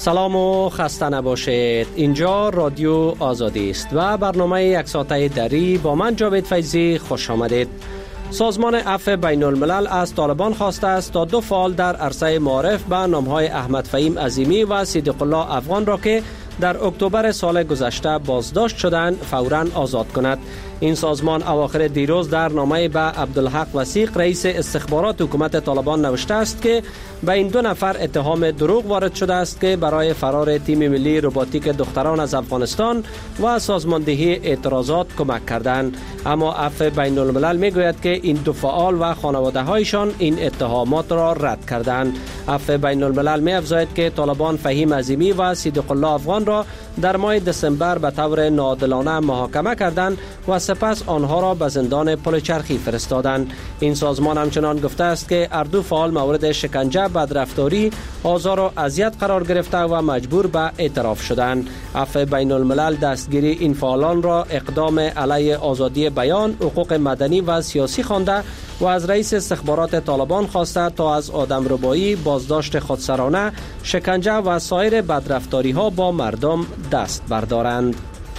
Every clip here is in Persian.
سلام و خسته نباشید. اینجا رادیو آزادی است و برنامه یک ساعته دری با من جاوید فیضی خوش آمدید. سازمان عفو بین الملل از طالبان خواسته است تا دو فعال در عرصه معارف به نامهای احمد فهیم عظیمی و صدیق الله افغان را که در اکتبر سال گذشته بازداشت شدند فوراً آزاد کند. این سازمان اواخر دیروز در نامه به عبدالحق وثیق رئیس استخبارات حکومت طالبان نوشته است که به این دو نفر اتهام دروغ وارد شده است که برای فرار تیم ملی روباتیک دختران از افغانستان و سازماندهی اعتراضات کمک کردند. اما عفو بین الملل میگوید که این دو فعال و خانواده هایشان این اتهامات را رد کردند. عفو بین الملل می افزاید که طالبان فهیم عظیمی و صدیق الله افغان را در ماه دسامبر به طور ناعادلانه محاکمه کردند و سپس آنها را به زندان پلچرخی فرستادند. این سازمان همچنان گفته است که هر دو فعال مورد شکنجه، بدرفتاری، آزار و اذیت قرار گرفته و مجبور به اعتراف شدند. عفو بین الملل دستگیری این فعالان را اقدام علیه آزادی بیان، حقوق مدنی و سیاسی خوانده و از رئیس استخبارات طالبان خواسته تا از آدمربایی، بازداشت خودسرانه، شکنجه و سایر بدرفتاری ها با مردم دست بردارند.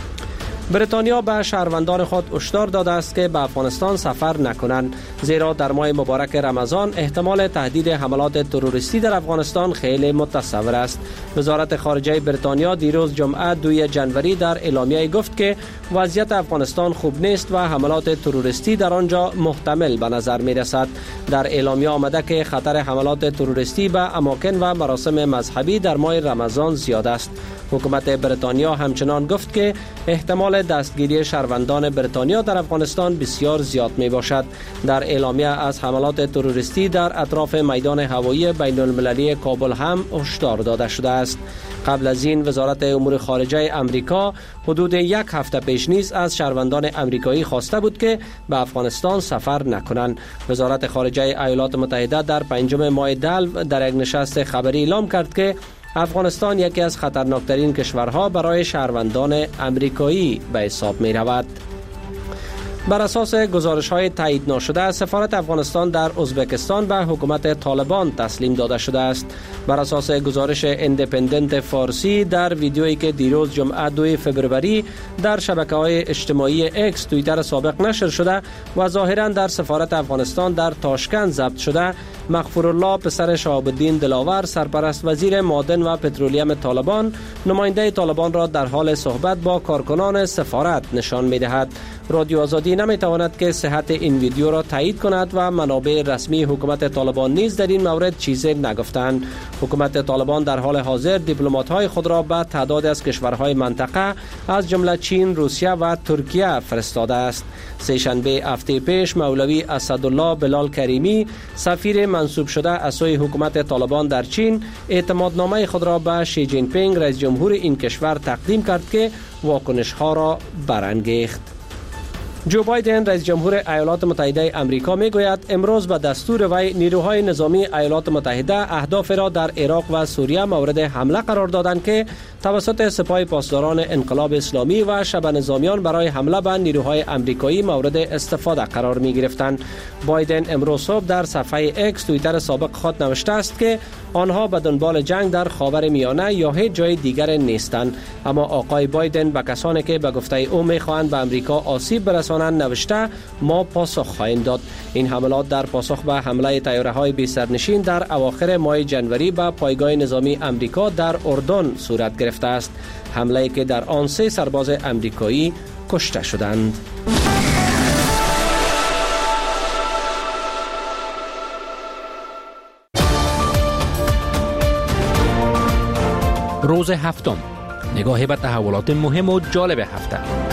بریتانیا به شهروندان خود هشدار داده است که به افغانستان سفر نکنند، زیرا در ماه مبارک رمضان احتمال تهدید حملات تروریستی در افغانستان خیلی متصور است. وزارت خارجه بریتانیا دیروز جمعه 2 جنوری در اعلامیه گفت که وضعیت افغانستان خوب نیست و حملات تروریستی در آنجا محتمل به نظر می رسد. در اعلامیه آمده که خطر حملات تروریستی به اماکن و مراسم مذهبی در ماه رمضان زیاد است. حکومت بریتانیا همچنان گفت که احتمال دستگیری شهروندان بریتانیا در افغانستان بسیار زیاد می باشد. در اعلامیه از حملات تروریستی در اطراف میدان هوایی بین المللی کابل هم هشدار داده شده است. قبل از این وزارت امور خارجه امریکا حدود یک هفته پیش نیز از شهروندان امریکایی خواسته بود که به افغانستان سفر نکنند. وزارت خارجه ایالات متحده در 5 ماه دلو در یک نشست خبری اعلام کرد که افغانستان یکی از خطرناکترین کشورها برای شهروندان امریکایی به حساب می رود. بر اساس گزارش‌های تایید نشده سفارت افغانستان در ازبکستان به حکومت طالبان تسلیم داده شده است. بر اساس گزارش ایندیپندنت فارسی در ویدیویی که دیروز جمعه 2 فوریه در شبکه‌های اجتماعی اکس توییتر سابق نشر شده و ظاهراً در سفارت افغانستان در تاشکند ضبط شده، مغفورالله پسر شهاب الدین دلاور سرپرست وزیر معدن و پترولیم طالبان نماینده طالبان را در حال صحبت با کارکنان سفارت نشان می‌دهد. رادیو آزادی نمی‌تواند که صحت این ویدیو را تایید کند و منابع رسمی حکومت طالبان نیز در این مورد چیزی نگفتند. حکومت طالبان در حال حاضر دیپلمات‌های خود را به تعداد از کشورهای منطقه از جمله چین، روسیه و ترکیه فرستاده است. سه‌شنبه هفته پیش مولوی اسدالله بلال کریمی سفیر منصوب شده از سوی حکومت طالبان در چین اعتمادنامه خود را به شی جین پینگ رئیس جمهور این کشور تقدیم کرد که واکنش‌ها را برانگیخت. جو بایدن رئیس جمهور ایالات متحده آمریکا میگوید امروز به دستور وی نیروهای نظامی ایالات متحده اهداف را در عراق و سوریه مورد حمله قرار دادند که توسط سپاه پاسداران انقلاب اسلامی و شبه نظامیان برای حمله به نیروهای آمریکایی مورد استفاده قرار می گرفتند. بایدن امروز صبح در صفحه اکس توییتر سابق خود نوشته است که آنها به دنبال جنگ در خاورمیانه یا هیچ جای دیگر نیستند. اما آقای بایدن به کسانی که به گفته او می‌خواهند به آمریکا آسیب برسانند نوشته ما پاسخ خواهیم داد. این حملات در پاسخ به حمله طیاره‌های بی سرنشین در اواخر ماه جنوری به پایگاه نظامی آمریکا در اردن صورت گرفته است. حمله‌ای که در آن 3 سرباز آمریکایی کشته شدند. روز هفتم، نگاهی به تحولات مهم و جالب هفته.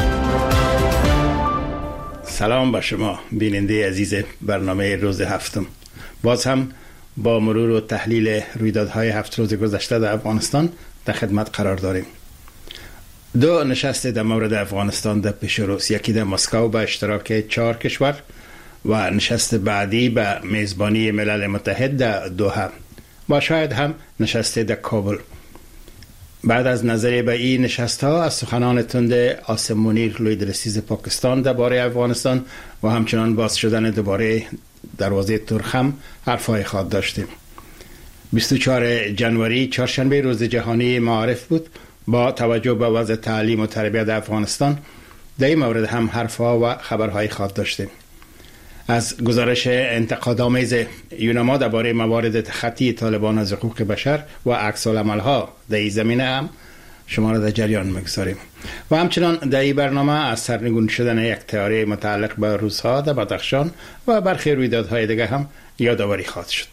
سلام با شما بیننده عزیز برنامه روز هفتم. باز هم با مرور و تحلیل رویدادهای 7 روز گذشته در افغانستان در خدمت قرار داریم. 2 نشست در مورد افغانستان در پیش روز، یکی در مسکو به اشتراک 4 کشور و نشست بعدی به میزبانی ملل متحد در دوحه و شاید هم نشست در کابل. بعد از نظریه به این نشست ها از سخنان تند عاصم منیر لوی درسیز پاکستان درباره افغانستان و همچنان باز شدن دوباره دروازه ترخم حرفای خود داشتیم. 24 جنوری چهارشنبه روز جهانی معارف بود. با توجه به وضع تعلیم و تربیت افغانستان در این مورد هم حرفها و خبرهای خاص داشتیم. از گزارش انتقادآمیز یونما درباره موارد تخطی طالبان از حقوق بشر و عکس‌العمل‌ها در این زمینه هم شما را در جریان می‌گذاریم و همچنان در این برنامه از سرنگون شدن یک تئوری متعلق به روس‌ها در بدخشان و برخی رویدادهای دیگر هم یادآوری خواهد شد.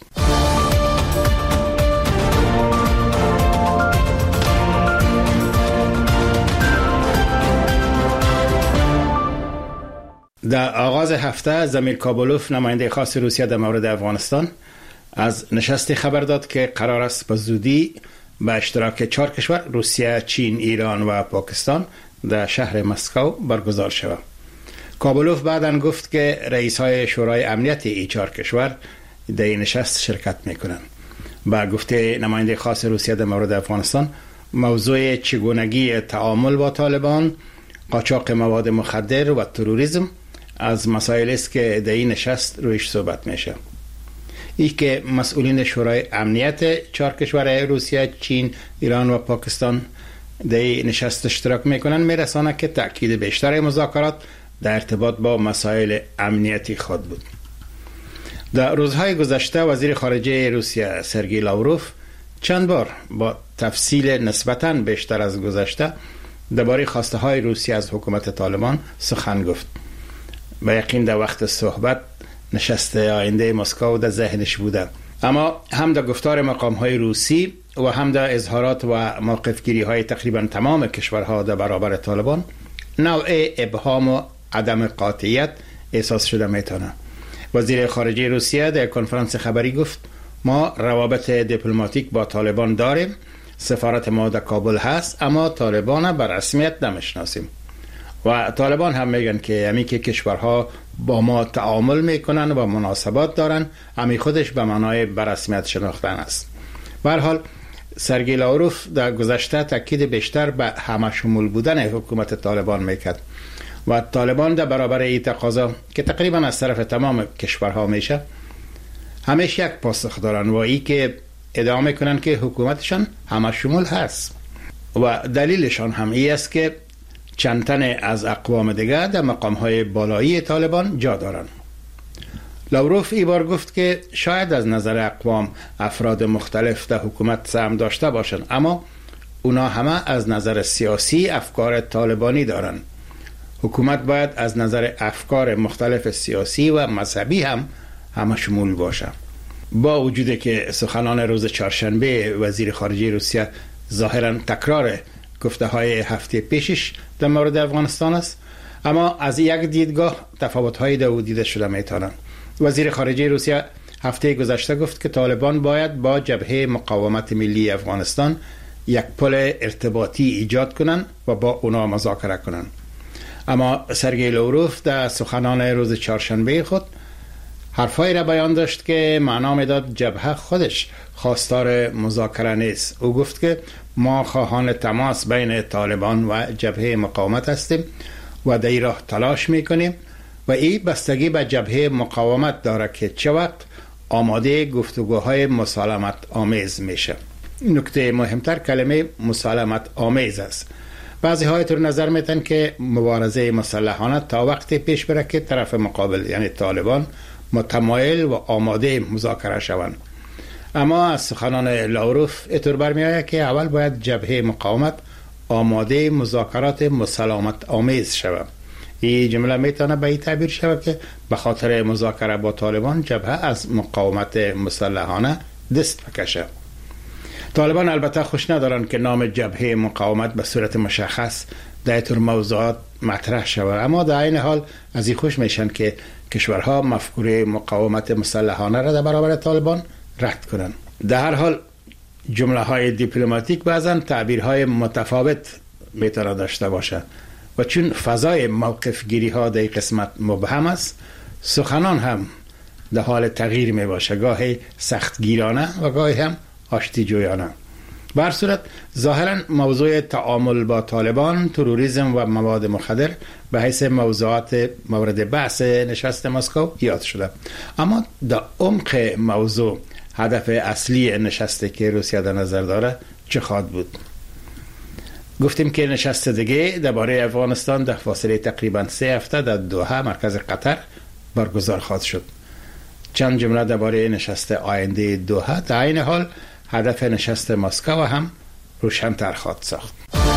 در آغاز هفته زمیر کابولوف نماینده خاص روسیه در مورد افغانستان از نشستی خبر داد که قرار است به زودی به اشتراک 4 کشور روسیه، چین، ایران و پاکستان در شهر مسکو برگزار شود. کابولوف بعداً گفت که رئیس‌های شورای امنیت این 4 کشور در این نشست شرکت می‌کنند. با گفته نماینده خاص روسیه در مورد افغانستان، موضوع چگونگی تعامل با طالبان، قاچاق مواد مخدر و تروریسم از مسائل است که در این نشست رویش صحبت میشه. این که مسئولین شورای امنیت 4 کشور روسیه، چین، ایران و پاکستان در این نشست اشتراک میکنن میرسانه که تأکید بیشتر مذاکرات در ارتباط با مسائل امنیتی خود بود. در روزهای گذشته وزیر خارجه روسیه سرگئی لاوروف چند بار با تفصیل نسبتاً بیشتر از گذشته درباره خواسته های روسیه از حکومت طالبان سخن گفت. به یقین در وقت صحبت نشست آینده مسکو در ذهنش بوده، اما هم در گفتار مقام های روسی و هم در اظهارات و موقفگیری های تقریبا تمام کشورها در برابر طالبان نوع ابهام و عدم قاطعیت احساس شده میتونه. وزیر خارجه روسیه در کنفرانس خبری گفت ما روابط دیپلماتیک با طالبان داریم، سفارت ما در کابل هست، اما طالبان بر رسمیت نمیشناسیم. و طالبان هم میگن که همی که کشورها با ما تعامل میکنن و مناسبات دارن، همی خودش به معنای بر رسمیت شناختن است. به هر حال سرگئی لاوروف در گذشته تاکید بیشتر به همه شمول بودن حکومت طالبان میکرد و طالبان در برابر این تقاضا که تقریبا از طرف تمام کشورها میشه همیشه یک پاسخ دارن و ای که ادعا میکنن که حکومتشان همه شمول هست و دلیلشان هم ای است که چند تن از اقوام دیگر در مقام‌های بالایی طالبان جا دارند. لاوروف ای بار گفت که شاید از نظر اقوام افراد مختلف در حکومت سهم داشته باشند، اما اونا همه از نظر سیاسی افکار طالبانی دارند. حکومت باید از نظر افکار مختلف سیاسی و مذهبی هم همه شمول باشه. با وجود که سخنان روز چهارشنبه وزیر خارجه روسیه ظاهراً تکرار گفته های هفته پیشش در مورد افغانستان است، اما از یک دیدگاه تفاوت های دیده شده میتونن. وزیر خارجه روسیه هفته گذشته گفت که طالبان باید با جبهه مقاومت ملی افغانستان یک پل ارتباطی ایجاد کنن و با اونا مذاکره کنن. اما سرگئی لاوروف در سخنان روز چهارشنبه خود حرفایی را بیان داشت که معنا میداد جبهه خودش خواستار مذاکره نیست. او گفت که ما خواهان تماس بین طالبان و جبهه مقاومت هستیم و در این راه تلاش میکنیم و این بستگی به جبهه مقاومت داره که چه وقت آماده گفتگوهای مسالمت آمیز میشه. نکته مهمتر کلمه مسالمت آمیز است. بعضی های طور نظر میتن که مبارزه مسلحانه تا وقتی پیش بره که طرف مقابل یعنی طالبان متمایل و آماده مذاکره شوند. اما از سخنان لاوروف اینطور برمی آید که اول باید جبهه مقاومت آماده مذاکرات مسالمت آمیز شود. این جمله میتونه به این تعبیر شود که به خاطر مذاکره با طالبان جبهه از مقاومت مسلحانه دست بکشه. طالبان البته خوش ندارن که نام جبهه مقاومت به صورت مشخص در اینطور موضوعات مطرح شود، اما در این حال از این خوش میشن که کشورها مفکوره مقاومت مسلحانه را در برابر طالبان رد کنند. در هر حال جمله های دیپلماتیک بعضا تعبیرهای متفاوت میتونه داشته باشه و چون فضای موقف گیری ها در قسمت مبهم است، سخنان هم در حال تغییر می باشه، گاهی سختگیرانه و گاهی هم آشتی جویانه. به هر صورت ظاهرا موضوع تعامل با طالبان، تروریسم و مواد مخدر به حیث موضوعات مورد بحث نشست مسکو یاد شده، اما در عمق موضوع هدف اصلی نشستی که روسیه در نظر داره چه خواهد بود؟ گفتیم که نشست دیگه درباره افغانستان در فاصله تقریبا 3 هفته در دوحه مرکز قطر برگزار خواهد شد. چند جمله درباره نشست آینده دوحه، در عین حال هدف نشست مسکو هم روشن‌تر خواهد ساخت.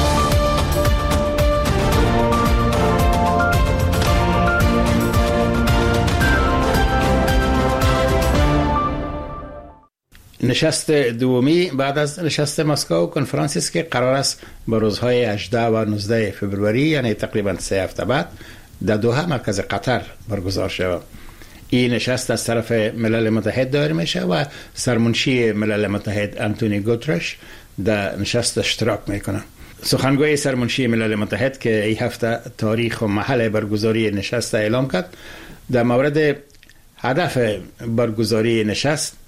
نشست دومی بعد از نشست مسکو کنفرانسی است که قرار است به روزهای 18 و 19 فوریه یعنی تقریبا 3 هفته بعد در دوحه مرکز قطر برگزار شود. این نشست از طرف ملل متحد دایر میشه و سرمنشی ملل متحد آنتونیو گوترش در نشست اشتراک میکنه. سخنگوی سرمنشی ملل متحد که این هفته تاریخ و محل برگزاری نشست اعلام کرد، در مورد هدف برگزاری نشست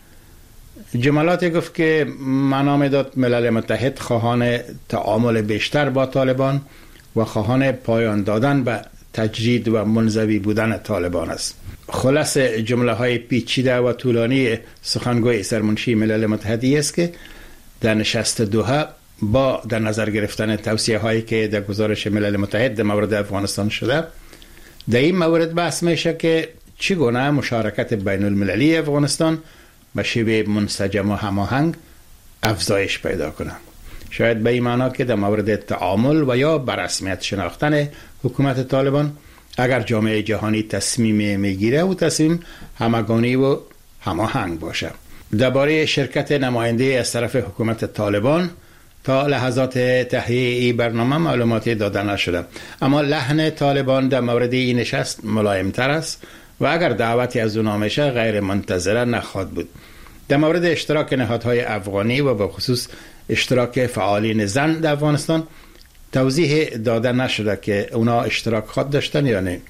جملاتی گفت که معنا میداد ملل متحد خواهان تعامل بیشتر با طالبان و خواهان پایان دادن به تجدید و منزوی بودن طالبان است. خلاص جمله های پیچیده و طولانی سخنگوی سرمنشی ملل متحد است که در نشست دوحه با در نظر گرفتن توصیه هایی که در گزارش ملل متحد در مورد افغانستان شده، در این مورد بحث میشه که چگونه مشارکت بین المللی افغانستان به شیوه منسجم و هماهنگ افزایش پیدا کنه. شاید به این معنا که در مورد تعامل و یا بررسمیت شناختن حکومت طالبان اگر جامعه جهانی تصمیم میگیره و تصمیم همگانی و هماهنگ باشه. درباره شرکت نماینده از طرف حکومت طالبان تا لحظات تهیه این برنامه معلوماتی داده نشده، اما لحن طالبان در مورد این نشست ملایم تر است و اگر دعوتی از اونها میشه غیر منتظره نخواهد بود. در مورد اشتراک نهادهای افغانی و به خصوص اشتراک فعالین زن در افغانستان توضیح داده نشده که اونا اشتراک خود داشتن یا نه.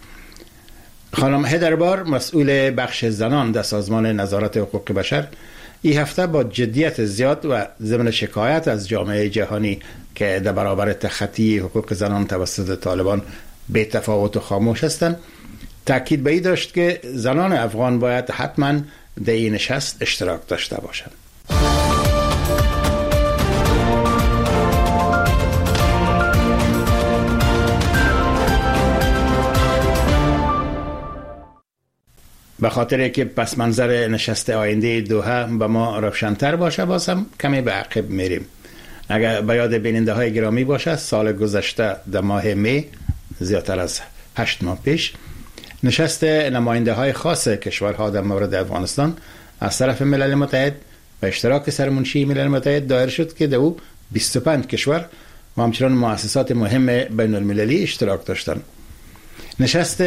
خانم هدربار مسئول بخش زنان در سازمان نظارت حقوق بشر این هفته با جدیت زیاد و ضمن شکایت از جامعه جهانی که در برابر تخطی حقوق زنان توسط طالبان بی تفاوت و خاموش هستند تاکید به این داشت که زنان افغان باید حتما در این نشست اشتراک داشته باشند. به خاطر که پس منظر نشست آینده دوحه به ما روشن‌تر باشه باز هم کمی به عقب میریم. اگر به یاد بیننده های گرامی باشه سال گذشته در ماه می زیادتر از 8 ماه پیش نشست نماینده های خاص کشورها در مورد افغانستان از طرف ملل متحد به اشتراک سرمنشی ملل متحد دایر شد که در او 25 کشور و همچنان مؤسسات مهم بین المللی اشتراک داشتند. نشست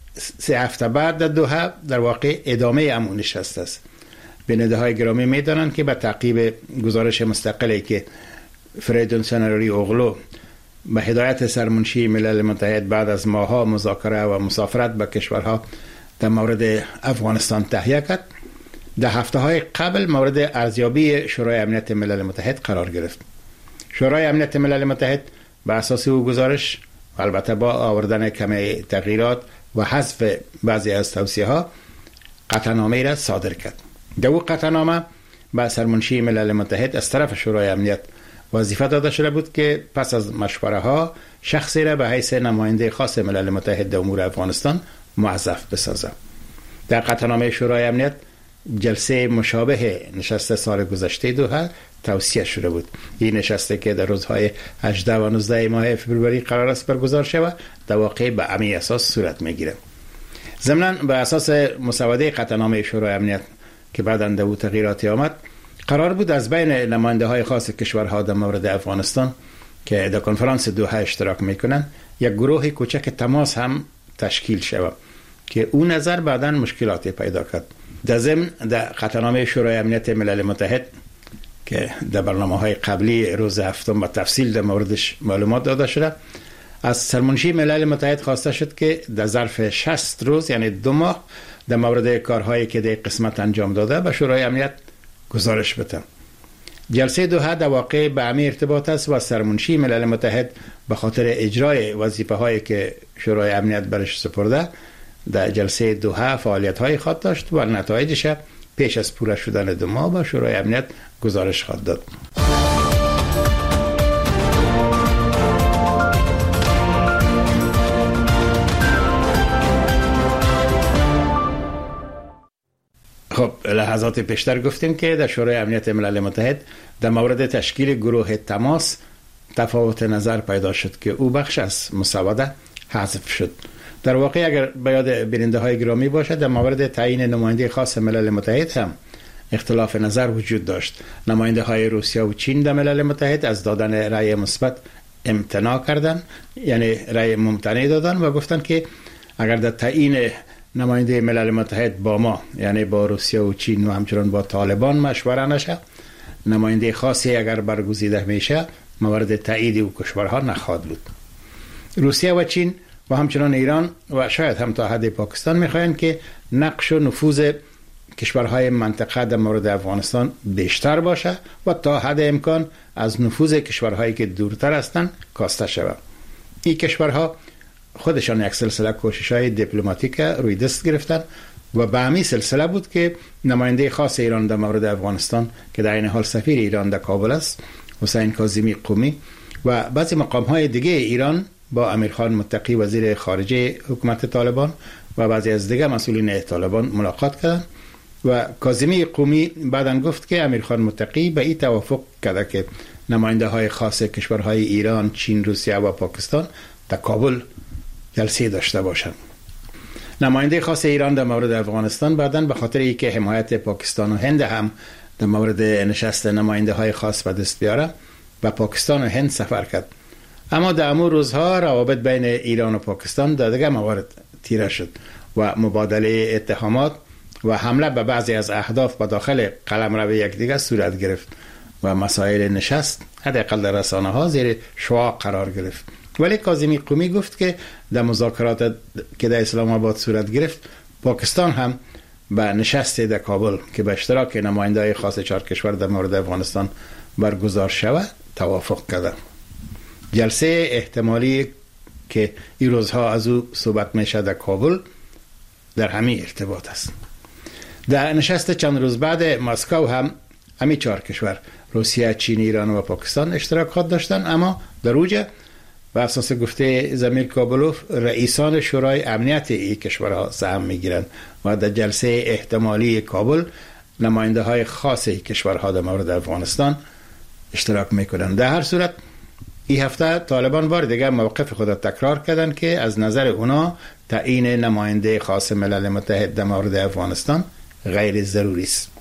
3 هفته بعد در دوحه در واقع ادامه همون نشست است. بیننده های گرامی میدانند که به تعقیب گزارش مستقلی که فریدون سنراری اوغلو به هدایت سرمنشی ملل متحد بعد از ماه‌ها مذاکره و مسافرت به کشورها در مورد افغانستان تهیه کرد، در هفته‌های قبل مورد ارزیابی شورای امنیت ملل متحد قرار گرفت. شورای امنیت ملل متحد به اساس او گزارش و البته با آوردن کمی تغییرات و حذف بعضی از توصیه‌ها قطعنامه‌ای را صادر کرد. در او قطعنامه به سرمنشی ملل متحد از طرف شورای امنیت وظیفه داده شده بود که پس از مشوره ها شخصی را به حیث نماینده خاص ملل متحد در امور افغانستان موظف بسازد. در قطعنامه شورای امنیت جلسه مشابه نشست سال گذشته دوحه توصیه شده بود. این نشسته که در روزهای 18 و 19 ماه فوریه قرار است برگزار شود در واقع به همین اساس صورت میگیره. ضمناً به اساس مسوده قطعنامه شورای امنیت که بعداً در او تغییراتی آمد، قرار بود از بین نماینده های خاص کشورها در مورد افغانستان که در کنفرانس دوحه اشتراک میکنند یک گروه کوچک تماس هم تشکیل شود که اون نظر بعداً مشکلاتی پیدا کرد. در ضمن در قطعنامه شورای امنیت ملل متحد که در برنامه‌های قبلی روز هفتم با تفصیل در موردش معلومات داده شده، از سرمنشی ملل متحد خواسته شد که در ظرف 60 روز یعنی 2 ماه در مورد کارهایی که در قسمت انجام داده به شورای امنیت گزارش بده. جلسه دوحه در واقع به همین ارتباط است و سرمنشی ملل متحد به خاطر اجرای وظیفه هایی که شورای امنیت برش سپرده در جلسه دوحه فعالیت های خواهد داشت و نتایجش پیش از پوره شدن 2 ماه به شورای امنیت گزارش خواهد داد. خب لحظات پیشتر گفتیم که در شورای امنیت ملل متحد در مورد تشکیل گروه تماس تفاوت نظر پیدا شد که او بخش از مسوده حذف شد. در واقع اگر به یاد بیننده های گرامی باشد در مورد تعیین نماینده خاص ملل متحد هم اختلاف نظر وجود داشت. نماینده های روسیه و چین در ملل متحد از دادن رأی مثبت امتناع کردند، یعنی رأی ممتنع دادن و گفتند که اگر در تعیین نماینده ملل متحد با ما، یعنی با روسیه و چین و همچنان با طالبان مشوره نشه، نماینده خاصی اگر برگزیده میشه مورد تایید او کشورها نخواهد بود. روسیه و چین و همچنان ایران و شاید هم تا حد پاکستان میخواهند که نقش و نفوذ کشورهای منطقه در مورد افغانستان بیشتر باشه و تا حد امکان از نفوذ کشورهایی که دورتر هستند کاسته شود. این کشورها خودشان یک سلسله کوشش‌های دیپلماتیک روی دست گرفتند و به همین سلسله بود که نماینده خاص ایران در مورد افغانستان که در این حال سفیر ایران در کابل است، حسین کاظمی قمی، و بعضی مقام‌های دیگه ایران با امیرخان متقی وزیر خارجه حکومت طالبان و بعضی از دیگه مسئولین طالبان ملاقات کردند و کاظمی قمی بعداً گفت که امیرخان متقی به این توافق کرده که نماینده های خاص کشورهای ایران، چین، روسیه و پاکستان در کابل جلسه داشته باشند. نماینده خاص ایران در مورد افغانستان بعداً به خاطر اینکه حمایت پاکستان و هند هم در مورد نشست نماینده های خاص به دست بیاره و پاکستان و هند سفر کرد. اما در امور روزها روابط بین ایران و پاکستان در دیگر موارد تیره شد و مبادله اتهامات و حمله به بعضی از اهداف به داخل قلمرو یکدیگر صورت گرفت و مسائل نشست حداقل در رسانه ها زیر شعاع قرار گرفت. ولی کاظمی قمی گفت که در مذاکرات که در اسلام آباد صورت گرفت پاکستان هم به نشست در کابل که به اشتراک نماینده‌های خاص 4 کشور در مورد افغانستان برگزار شود توافق کرد. جلسه احتمالی که این روزها از او صحبت میشه در کابل در همین ارتباط است. در نشست چند روز بعد مسکو هم همین 4 کشور روسیه، چین، ایران و پاکستان اشتراکات داشتن، اما در اوج و اساس گفته زمیر کابلوف رئیسان شورای امنیت این کشورها سهم میگیرند و در جلسه احتمالی کابل نماینده های خاص این کشورها در مورد افغانستان اشتراک میکنند. در هر صورت این هفته طالبان بار دیگر موقف خود تکرار کردند که از نظر اونا تعیین نماینده خاص ملل متحد در مورد افغانستان غیر ضروری است.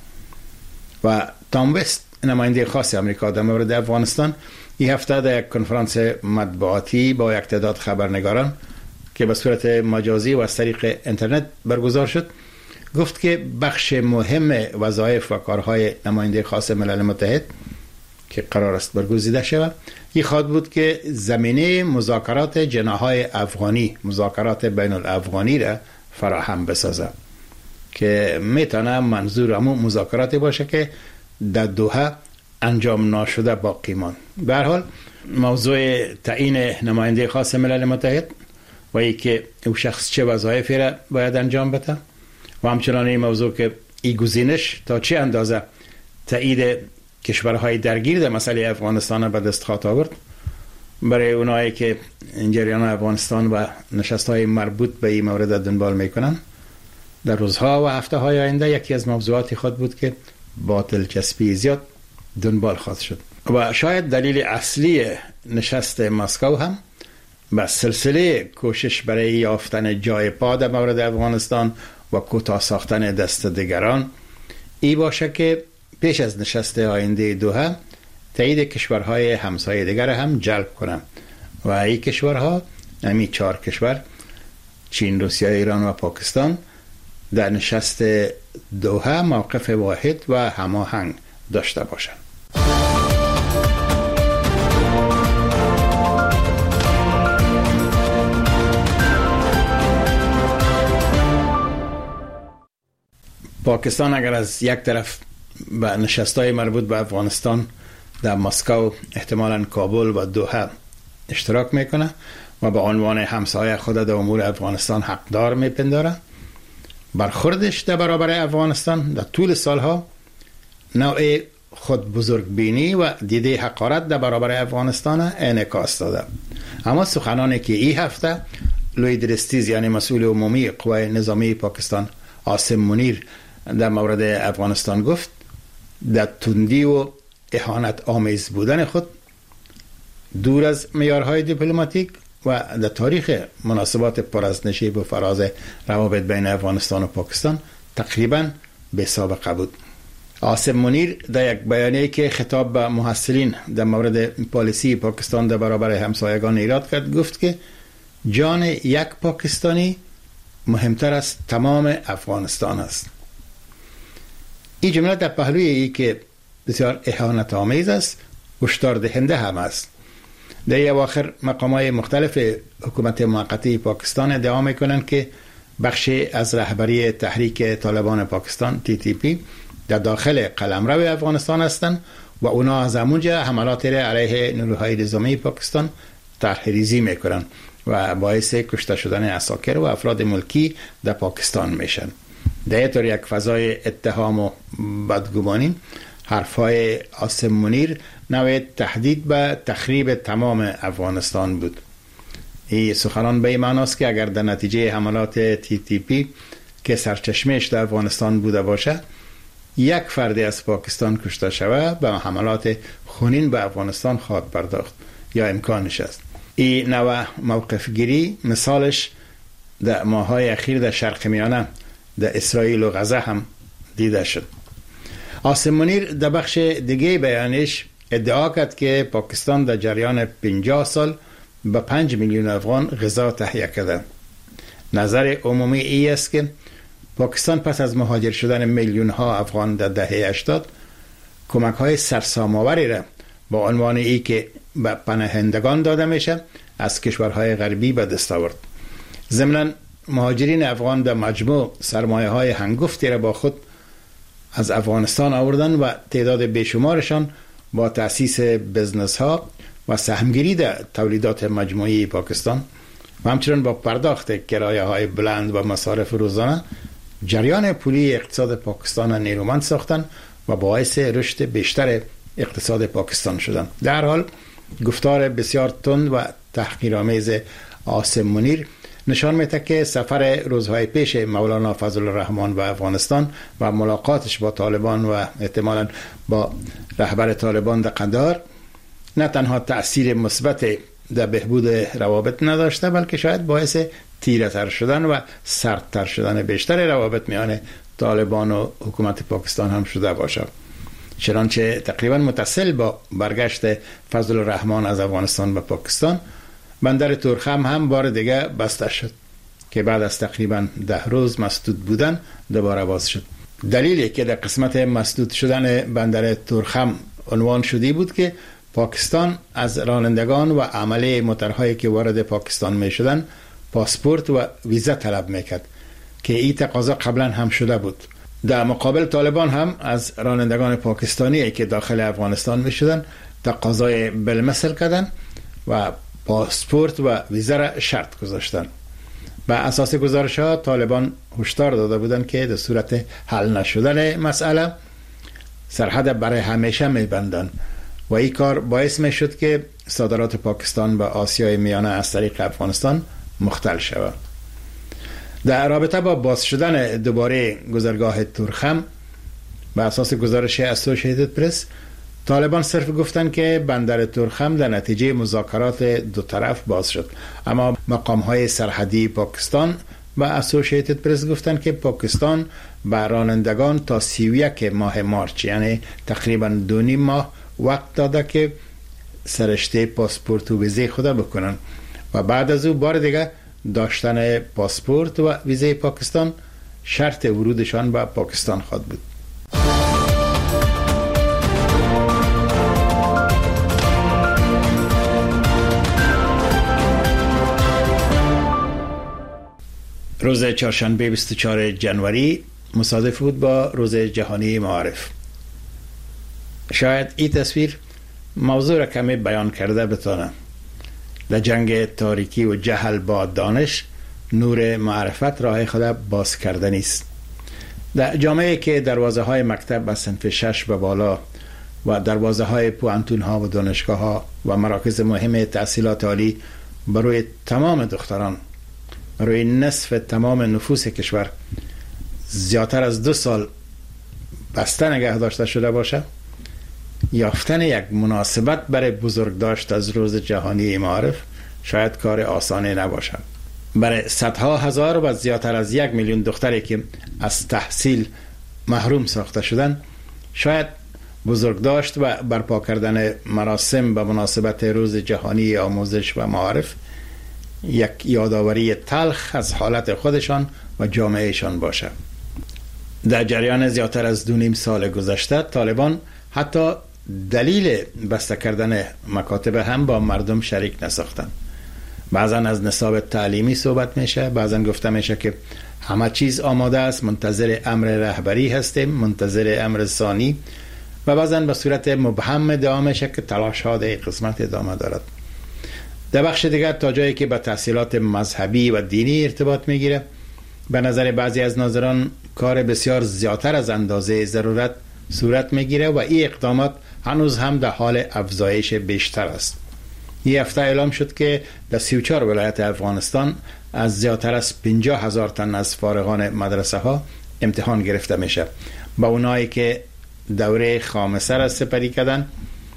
و تام وست نماینده خاص امریکا در مورد افغانستان این هفته در یک کنفرانس مطبوعاتی با یک تعداد خبرنگاران که به صورت مجازی و از طریق اینترنت برگزار شد گفت که بخش مهم وظایف و کارهای نماینده خاص ملل متحد که قرار است برگزیده شود این خواهد بود که زمینه مذاکرات جناح‌های افغانی، مذاکرات بین الافغانی را فراهم بسازد که میتونه منظور همون مذاکراتی باشه که در دوحه انجام ناشده باقی ماند. به هر حال موضوع تعیین نماینده خاص ملل متحد و اینکه او شخص چه وظایفی را باید انجام بده و همچنان این موضوع که این گزینش تا چه اندازه تایید کشورهای درگیر در مسئله افغانستان به دست خواهد آورد برای اونایی که جریان افغانستان و نشست‌های مربوط به این مورد دنبال میکنن در روزها و هفته‌های آینده یکی از موضوعاتی خود بود که با دلچسپی زیاد دنبال خواهد شد و شاید دلیل اصلی نشست مسکو هم به سلسله کوشش برای یافتن جای پا در مورد افغانستان و کوتاه ساختن دست دیگران ای باشه که پیش از نشست آینده دوحه تایید کشورهای همسایه دیگر هم جلب کنند و این کشورها همین 4 کشور چین، روسیه، ایران و پاکستان در نشست دوحه موقف واحد و هماهنگ داشته باشند. پاکستان اگر از یک طرف به نشست‌های مربوط به افغانستان در مسکو، احتمالاً کابل و دوحه اشتراک میکنه و به عنوان همسایه خود در امور افغانستان حقدار میپنداره. برخوردش در برابر افغانستان در طول سالها نوع خود بزرگبینی و دیده حقارت در برابر افغانستان انعکاس داده. اما سخنانی که این هفته لوید رستیز یعنی مسئول عمومی قوای نظامی پاکستان عاصم منیر در مورد افغانستان گفت، در تندی و اهانت آمیز بودن خود دور از معیارهای دیپلماتیک و در تاریخ مناسبات پر از نشیب و فراز روابط بین افغانستان و پاکستان تقریبا بی سابقه بود. عاصم منیر در یک بیانیه‌ای که خطاب به محصلین در مورد پالیسی پاکستان در برابر همسایگان ایراد کرد گفت که جان یک پاکستانی مهمتر از تمام افغانستان است. این جمله در پهلوی ای که بسیار اهانت آمیز است هشدار دهنده هم است. در اواخر مقامات مختلف حکومت موقتی پاکستان ادعا میکنند که بخشی از رهبری تحریک طالبان پاکستان TTP در داخل قلمرو افغانستان هستند و اونا از همونجا حملات علیه نیروهای نظامی پاکستان طرحریزی میکنند و باعث کشته شدن عساکر و افراد ملکی در پاکستان میشن. در این طور یک فضای اتهام و بدگمانی حرفای عاصم منیر نوع تهدید به تخریب تمام افغانستان بود. این سخنان به این معناست که اگر در نتیجه حملات TTP که سرچشمهش در افغانستان بوده باشه یک فرد از پاکستان کشته شود به حملات خونین به افغانستان خواهد پرداخت یا امکانش است. این نوع موقف گیری مثالش در ماه‌های اخیر در شرق میانه در اسرائیل و غزه هم دیده شد. عاصم منیر در بخش دیگه بیانش ادعا کرد که پاکستان در جریان 50 سال به 5 میلیون افغان غذا تهیه کرده. نظر عمومی ای است که پاکستان پس از مهاجر شدن میلیون ها افغان در دهه 80 کمک های سرسام‌آوری را با عنوان ای که به پناهندگان داده میشه از کشورهای غربی به دست آورد. ضمناً مهاجرین افغان در مجموع سرمایه های هنگفتی را با خود از افغانستان آوردن و تعداد بیشمارشان با تأسیس بزنس ها و سهمگیری در تولیدات مجموعی پاکستان و همچنین با پرداخت کرایه های بلند و مصارف روزانه جریان پولی اقتصاد پاکستان را نیرومند ساختن و باعث رشد بیشتر اقتصاد پاکستان شدن. در حال گفتار بسیار تند و تحقیرآمیز عاصم منیر نشان میده که سفر روزهای پیش مولانا فضل الرحمن به افغانستان و ملاقاتش با طالبان و احتمالاً با رهبر طالبان در قندهار نه تنها تأثیر مثبت در بهبود روابط نداشته بلکه شاید باعث تیره‌تر شدن و سردتر شدن بیشتر روابط میان طالبان و حکومت پاکستان هم شده باشد. چنانچه تقریبا متصل با برگشت فضل الرحمن از افغانستان به پاکستان بندر تورخم هم بار دیگه بسته شد که بعد از تقریبا 10 روز مسدود بودن دوباره باز شد. دلیلی که در قسمت مسدود شدن بندر تورخم عنوان شده بود که پاکستان از رانندگان و عمله موترهایی که وارد پاکستان می شدن پاسپورت و ویزا طلب میکرد که این تقاضا قبلا هم شده بود. در مقابل طالبان هم از رانندگان پاکستانی که داخل افغانستان می شدن تقاضای بالمثل کردن و پاسپورت و ویزا را شرط گذاشتن. به اساس گزارش ها طالبان هشدار داده بودند که در صورت حل نشدن مسئله سرحد برای همیشه میبندن و این کار باعث می شد که صادرات پاکستان به آسیای میانه از طریق افغانستان مختل شود. در رابطه با باز شدن دوباره گذرگاه تورخم به اساس گزارش اسوسییتد پرس طالبان صرف گفتن که بندر تورخم در نتیجه مذاکرات دو طرف باز شد، اما مقام‌های سرحدی پاکستان و اسوسییتد پرس گفتن که پاکستان به رانندگان تا 31 ماه مارچ یعنی تقریبا 2.5 ماه وقت داده که سرشته پاسپورت و ویزه خود بکنن و بعد از او بار دیگه داشتن پاسپورت و ویزه پاکستان شرط ورودشان به پاکستان خواهد بود. روز چهارشنبه 24 جنوری مصادف بود با روز جهانی معارف. شاید این تصویر موضوع را کمی بیان کرده بتانم. در جنگ تاریکی و جهل با دانش، نور معرفت راه خود باز کرده نیست. در جامعه که دروازه های مکتب از صنف 6 به بالا و دروازه های پوانتون ها و دانشگاه ها و مراکز مهم تحصیلات عالی برای تمام دختران، برای نصف تمام نفوس کشور زیادتر از 2 سال بسته نگه داشته شده باشه، یافتن یک مناسبت برای بزرگ داشت از روز جهانی معارف شاید کار آسانی نباشد. برای صدها هزار و زیادتر از 1 میلیون دختری که از تحصیل محروم ساخته شدن، شاید بزرگ داشت و برپا کردن مراسم به مناسبت روز جهانی آموزش و معارف یک یادآوری تلخ از حالت خودشان و جامعهشان باشه. در جریان زیادتر از 2.5 سال گذشته، طالبان حتی دلیل بسته کردن مکاتب هم با مردم شریک نساختند. بعضا از نصاب تعلیمی صحبت میشه، بعضا گفته میشه که همه چیز آماده است، منتظر امر رهبری هستیم، منتظر امر ثانی، و بعضا به صورت مبهم ادعا میشه که تلاش ها در قسمت ادامه دارد. در بخش دیگر تا جایی که به تحصیلات مذهبی و دینی ارتباط میگیره، به نظر بعضی از ناظران کار بسیار زیادتر از اندازه ضرورت صورت میگیره و این اقدامات هنوز هم در حال افزایش بیشتر است. این هفته اعلام شد که در 34 ولایت افغانستان از زیادتر از 50,000 تن از فارغان مدرسه ها امتحان گرفته میشه. با اونایی که دوره خامسه را سپری کردن،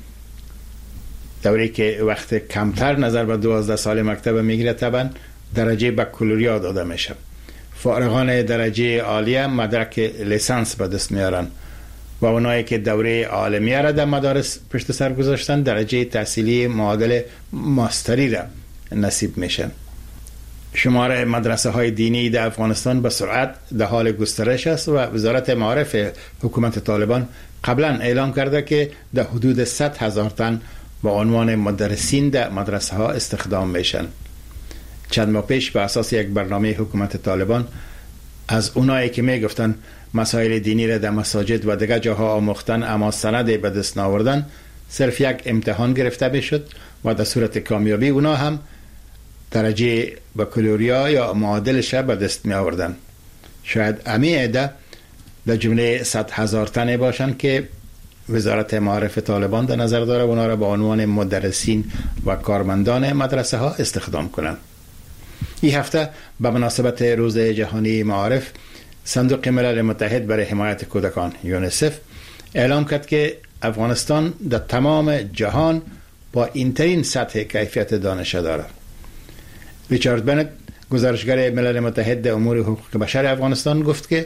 دوره که وقت کمتر نظر به 12 سال مکتب میگیره، طبعا درجه بکالوریا داده میشه. فارغان درجه عالیه مدرک لیسانس به دست میارن و اونایی که دوره عالمیه را در مدارس پشت سر گذاشتن درجه تحصیلی معادل ماستری را نصیب میشن. شمار مدرسه های دینی در افغانستان به سرعت در حال گسترش است و وزارت معارف حکومت طالبان قبلا اعلام کرده که در حدود 100,000 تن با عنوان مدرسین در مدرسه ها استخدام میشن. چند ماه پیش به اساس یک برنامه حکومت طالبان، از اونایی که میگفتن مسائل دینی را در مساجد و دیگر جاها آموختن اما سند به دست نآوردن، صرف یک امتحان گرفته میشد و در صورت کامیابی اونا هم درجه بکالوریا یا معادلش به دست می آوردن. شاید امی عده در جمله 100,000 تنه باشند که وزارت معارف طالبان در نظر داره اونا را به عنوان مدرسین و کارمندان مدرسه ها استخدام کنند. این هفته به مناسبت روز جهانی معارف، صندوق ملل متحد برای حمایت کودکان یونیسف اعلام کرد که افغانستان در تمام جهان با اینترین سطح کیفیت دانش دارد. ریچارد بنت، گزارشگر ملل متحد در امور حقوق بشر افغانستان، گفت که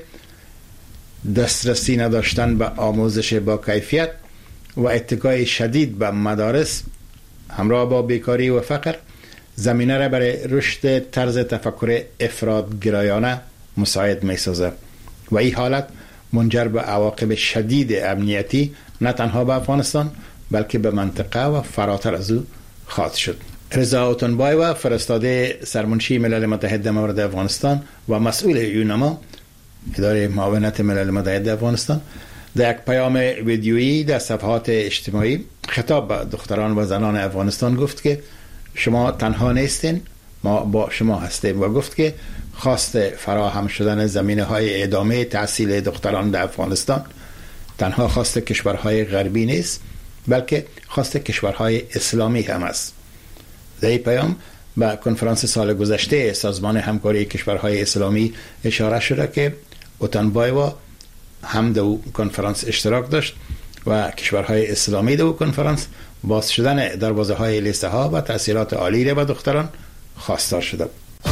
دسترسی نداشتن به آموزش با کیفیت و اتکای شدید به مدارس همراه با بیکاری و فقر زمینه را برای رشد طرز تفکر افراط‌گرایانه مساعد می سازد و این حالت منجر به عواقب شدید امنیتی نه تنها به افغانستان بلکه به منطقه و فراتر از او خواهد شد. رضا اوتنبایو، فرستاده سرمنشی ملل متحد مورد افغانستان و مسئول یونما، اداره معاونت ملل متحد افغانستان، در یک پیام ویدیویی در صفحات اجتماعی خطاب به دختران و زنان افغانستان گفت که شما تنها نیستین، ما با شما هستیم، و گفت که خواست فراهم شدن زمینه‌های ادامه تحصیل دختران در افغانستان تنها خواست کشورهای غربی نیست بلکه خواست کشورهای اسلامی هم است. در این پیام به کنفرانس سال گذشته سازمان همکاری کشورهای اسلامی اشاره شده که اوتنبایو هم در او کنفرانس اشتراک داشت و کشورهای اسلامی در او کنفرانس باز شدن دروازه های لیسه ها و تحصیلات عالی را به دختران خواستار شده.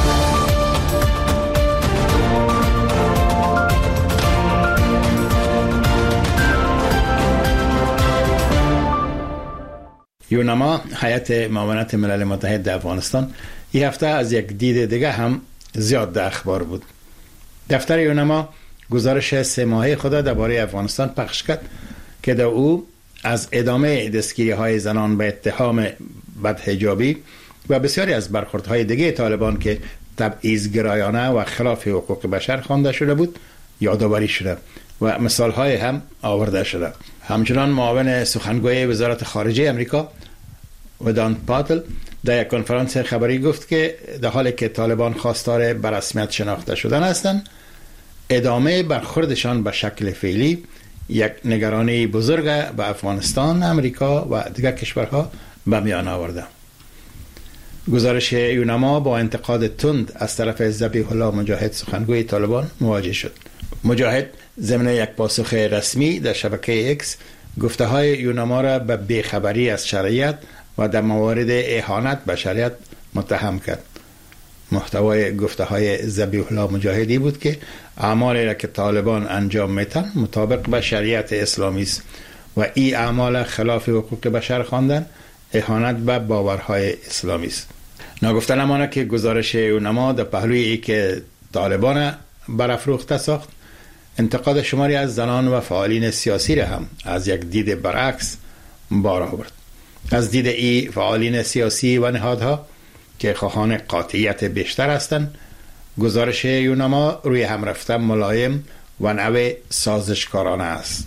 یونما، هیئت معاونت ملل متحد در افغانستان، این هفته از یک دید دیگه هم زیاد در اخبار بود. دفتر یونما گزارش 3 ماهه خود درباره افغانستان پخش کرد که در او از ادامه دستگیری های زنان به اتهام بدحجابی و بسیاری از برخوردهای دیگه طالبان که تبعیض‌گرایانه و خلاف حقوق بشر خوانده شده بود یادآوری شده و مثالهای هم آورده شده. همچنان معاون سخنگوی وزارت خارجه امریکا ودان پاتل در یک کنفرانس خبری گفت که در حالی که طالبان خواستار به رسمیت شناخته شدن هستند، ادامه برخوردشان به شکل فعلی یک نگرانی بزرگ به افغانستان، امریکا و دیگر کشورها به میان آورده. گزارش یونما با انتقاد تند از طرف ذبیح الله مجاهد سخنگوی طالبان مواجه شد. مجاهد ضمن یک پاسخ رسمی در شبکه اکس گفته های یونما را به بیخبری از شریعت و در موارد اهانت به شریعت متهم کرد. محتوای گفته های ذبیح الله مجاهدی بود که اعمالی را که طالبان انجام میتن مطابق به شریعت اسلامی است و این اعمال خلاف حقوق بشر خواندن اهانت به باورهای اسلامی است. ناگفته نماند که گزارش یونما در پهلوی ای که طالبان برافروخته ساخت، انتقاد شماری از زنان و فعالین سیاسی را هم از یک دید برعکس بار آورد. از دید ای فعالین سیاسی و نهادها که خواهان قاطعیت بیشتر هستند، گزارش یونما روی هم رفته ملایم و نوع سازشکارانه است.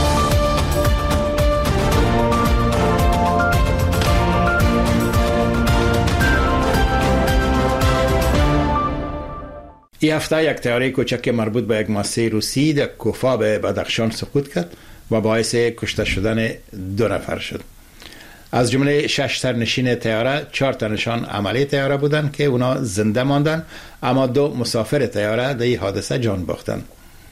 این هفته یک طیاره کوچک مربوط به یک مؤسسه روسی در کوفا به بدخشان سقوط کرد و باعث کشته شدن 2 نفر شد. از جمله 6 سرنشین طیاره 4 تنشان عملی طیاره بودند که اونا زنده ماندن، اما 2 مسافر طیاره در این حادثه جان باختند.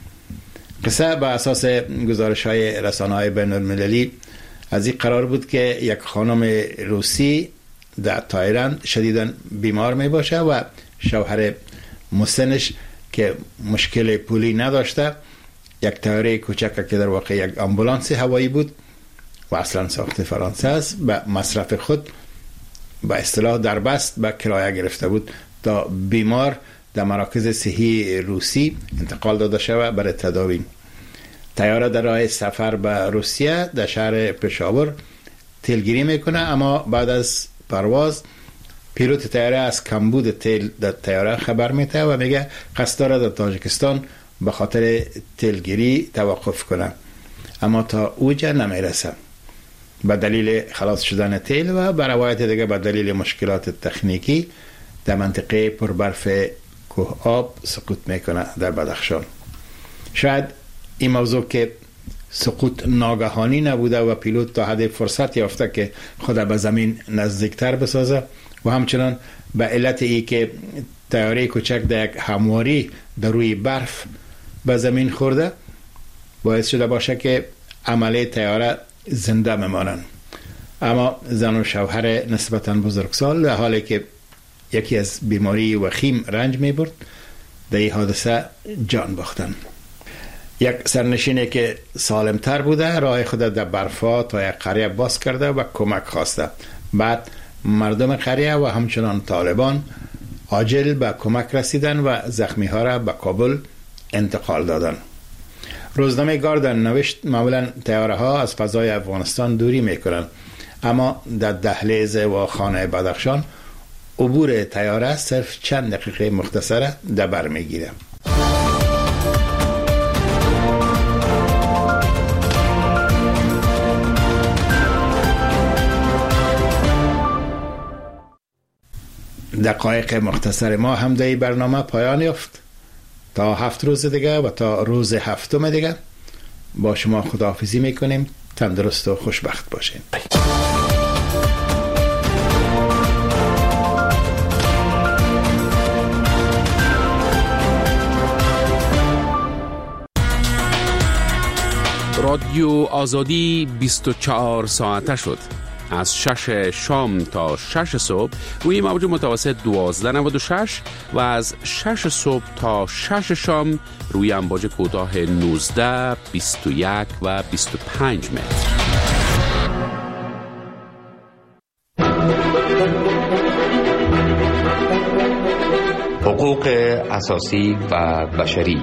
قصه به اساس گزارش‌های رسانه‌های بین‌المللی از این قرار بود که یک خانم روسی در تایلند شدیداً بیمار می باشه و شوهر مسنش که مشکل پولی نداشته یک طیاره کوچک که در واقع یک آمبولانس هوایی بود و اصلا ساخت فرانسه است به مصرف خود به اصطلاح دربست به کرایه گرفته بود تا بیمار در مراکز صحی روسی انتقال داده شود برای تداوی. طیاره در راه سفر به روسیه در شهر پشاور تیلگیری میکنه، اما بعد از پرواز پیلوت طیاره از کمبود تیل در طیاره خبر میده و میگه قصد داره در تاجیکستان به خاطر تیلگیری توقف کنه، اما تا اوجا نمیرسه به دلیل خلاص شدن تیل و به روایت دیگه به دلیل مشکلات تکنیکی در منطقه پربرف کوه آب سقوط میکنه در بدخشان. شاید این موضوع که سقوط ناگهانی نبوده و پیلوت تا حد فرصت یافته که خود به زمین نزدیکتر بسازه و همچنان به علت ای که طیاره کوچک در یک همواری در روی برف به زمین خورده باعث شده باشه که عمله طیاره زنده بمانند. اما زن و شوهر نسبتاً بزرگسال در حالی که یکی از بیماری وخیم رنج می برد در این حادثه جان باختند. یک سرنشینی که سالمتر بوده راه خود در برفا تا یک قریه باز کرده و کمک خواسته. بعد مردم قریه و همچنان طالبان عاجل به کمک رسیدن و زخمی ها را به کابل انتقال دادن. روزنامه گاردن نوشت معمولا طیاره ها از فضای افغانستان دوری میکنن، اما در دهلیز و خانه بدخشان عبور طیاره صرف چند دقیقه مختصره در بر میگیره. دقایق مختصر ما هم در این برنامه پایان یافت. تا 7 روز دیگه و تا روز 7 دیگه با شما خداحافظی میکنیم. تندرست و خوشبخت باشین. رادیو آزادی 24 ساعته شد. از 6 شام تا 6 صبح روی موج متوسط 1296 و از 6 صبح تا 6 شام روی امواج کوتاه 19، 21 و 25 متر. حقوق اساسی و بشری.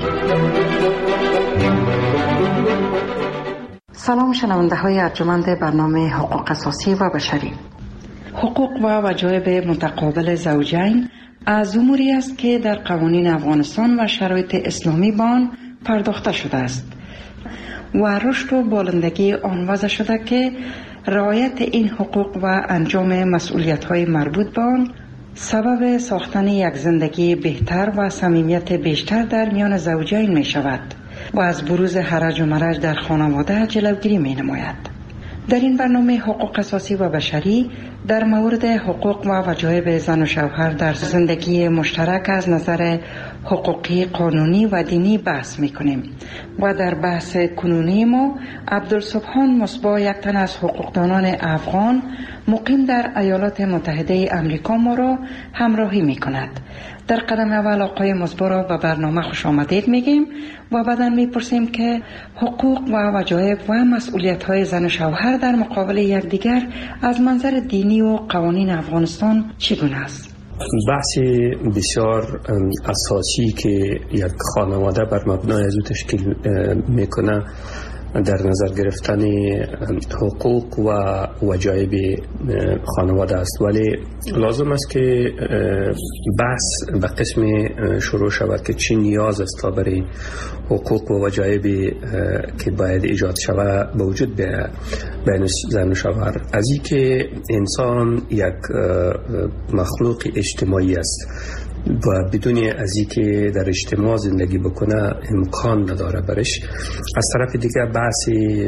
سلام شنونده های ارجمند برنامه حقوق اساسی و بشری. حقوق و وجایب متقابل زوجین از اموری است که در قوانین افغانستان و شرایط اسلامی با آن پرداخته شده است. و رشد و بالندگی آن وضع شده که رعایت این حقوق و انجام مسئولیت‌های مربوط به آن سبب ساختن یک زندگی بهتر و صمیمیت بیشتر در میان زوجین می شود و از بروز هرج و مرج در خانواده جلوگیری می نماید. در این برنامه حقوق اساسی و بشری در مورد حقوق و وجایب زن و شوهر در زندگی مشترک از نظر حقوقی، قانونی و دینی بحث می کنیم و در بحث کنونی ما عبدالسبحان مصباح، یک تن از حقوقدانان افغان مقیم در ایالات متحده امریکا ما را همراهی می کند. در قدم اول آقای مصباح را به برنامه خوش آمدید میگیم و بعدا میپرسیم که حقوق و وجایب و مسئولیت‌های زن و شوهر در مقابل یکدیگر از منظر دینی و قوانین افغانستان چگونه است؟ بحث بسیار اساسی که یک خانواده بر مبنای از او تشکیل میکنه در نظر گرفتن حقوق و وجایب خانواده است، ولی لازم است که بحث به قسم شروع شود که چی نیاز است تا برای حقوق و وجایب که باید ایجاد شود به وجود بین زن و شوهر. از این که انسان یک مخلوق اجتماعی است و بدون از این که در اجتماع زندگی بکنه امکان نداره برش. از طرف دیگه بحث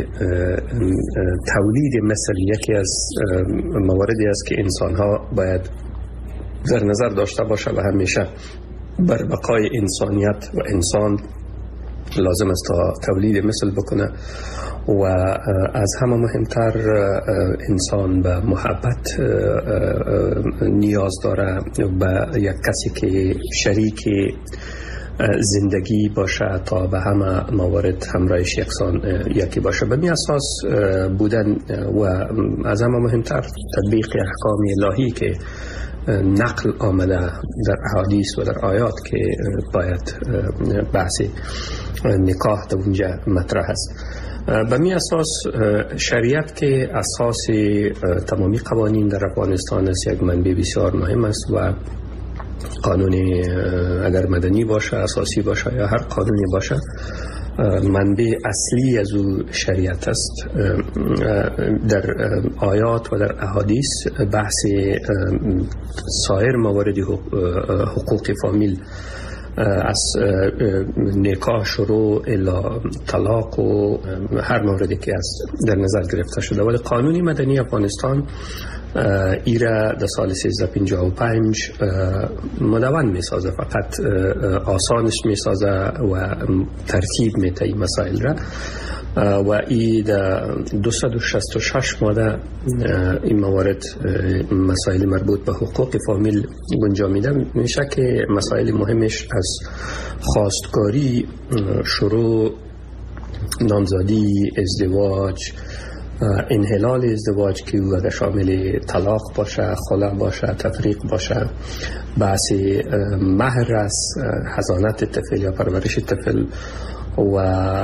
تولید مثل یکی از مواردی است که انسان ها باید در نظر داشته باشه و همیشه بر بقای انسانیت و انسان لازم است تا تولید مثل بکنه و از همه مهمتر انسان به محبت نیاز داره، به یک کسی که شریک زندگی باشه تا به همه موارد همراهش یکی باشه. به می اساس بودن و از همه مهمتر تطبیق احکام الهی که نقل آمده در احادیث و در آیات که باید بحث نکاح در اونجا مطرح است. به می اساس شریعت که اساس تمامی قوانین در افغانستان است یک منبع بسیار مهم است و قانون اگر مدنی باشه، اساسی باشه یا هر قانونی باشه، منبع اصلی از او شریعت است. در آیات و در احادیث بحث سایر موارد حقوق فامیل از نکاح شروع الی طلاق و هر موردی که از در نظر گرفته شده، ولی قانون مدنی افغانستان ایره در سال 1355 مدون می سازه، فقط آسانش می سازه و ترتیب می ته مسائل را و ای در 266 ماده این موارد مسائل مربوط به حقوق فامیل گنجا میده. میشه که مسائل مهمش از خواستگاری شروع، نامزدی، ازدواج، انحلال ازدواج که او اگر شامل طلاق باشه، خلع باشه، تفریق باشه، بحث مهر است، حضانت طفل یا پرورش طفل و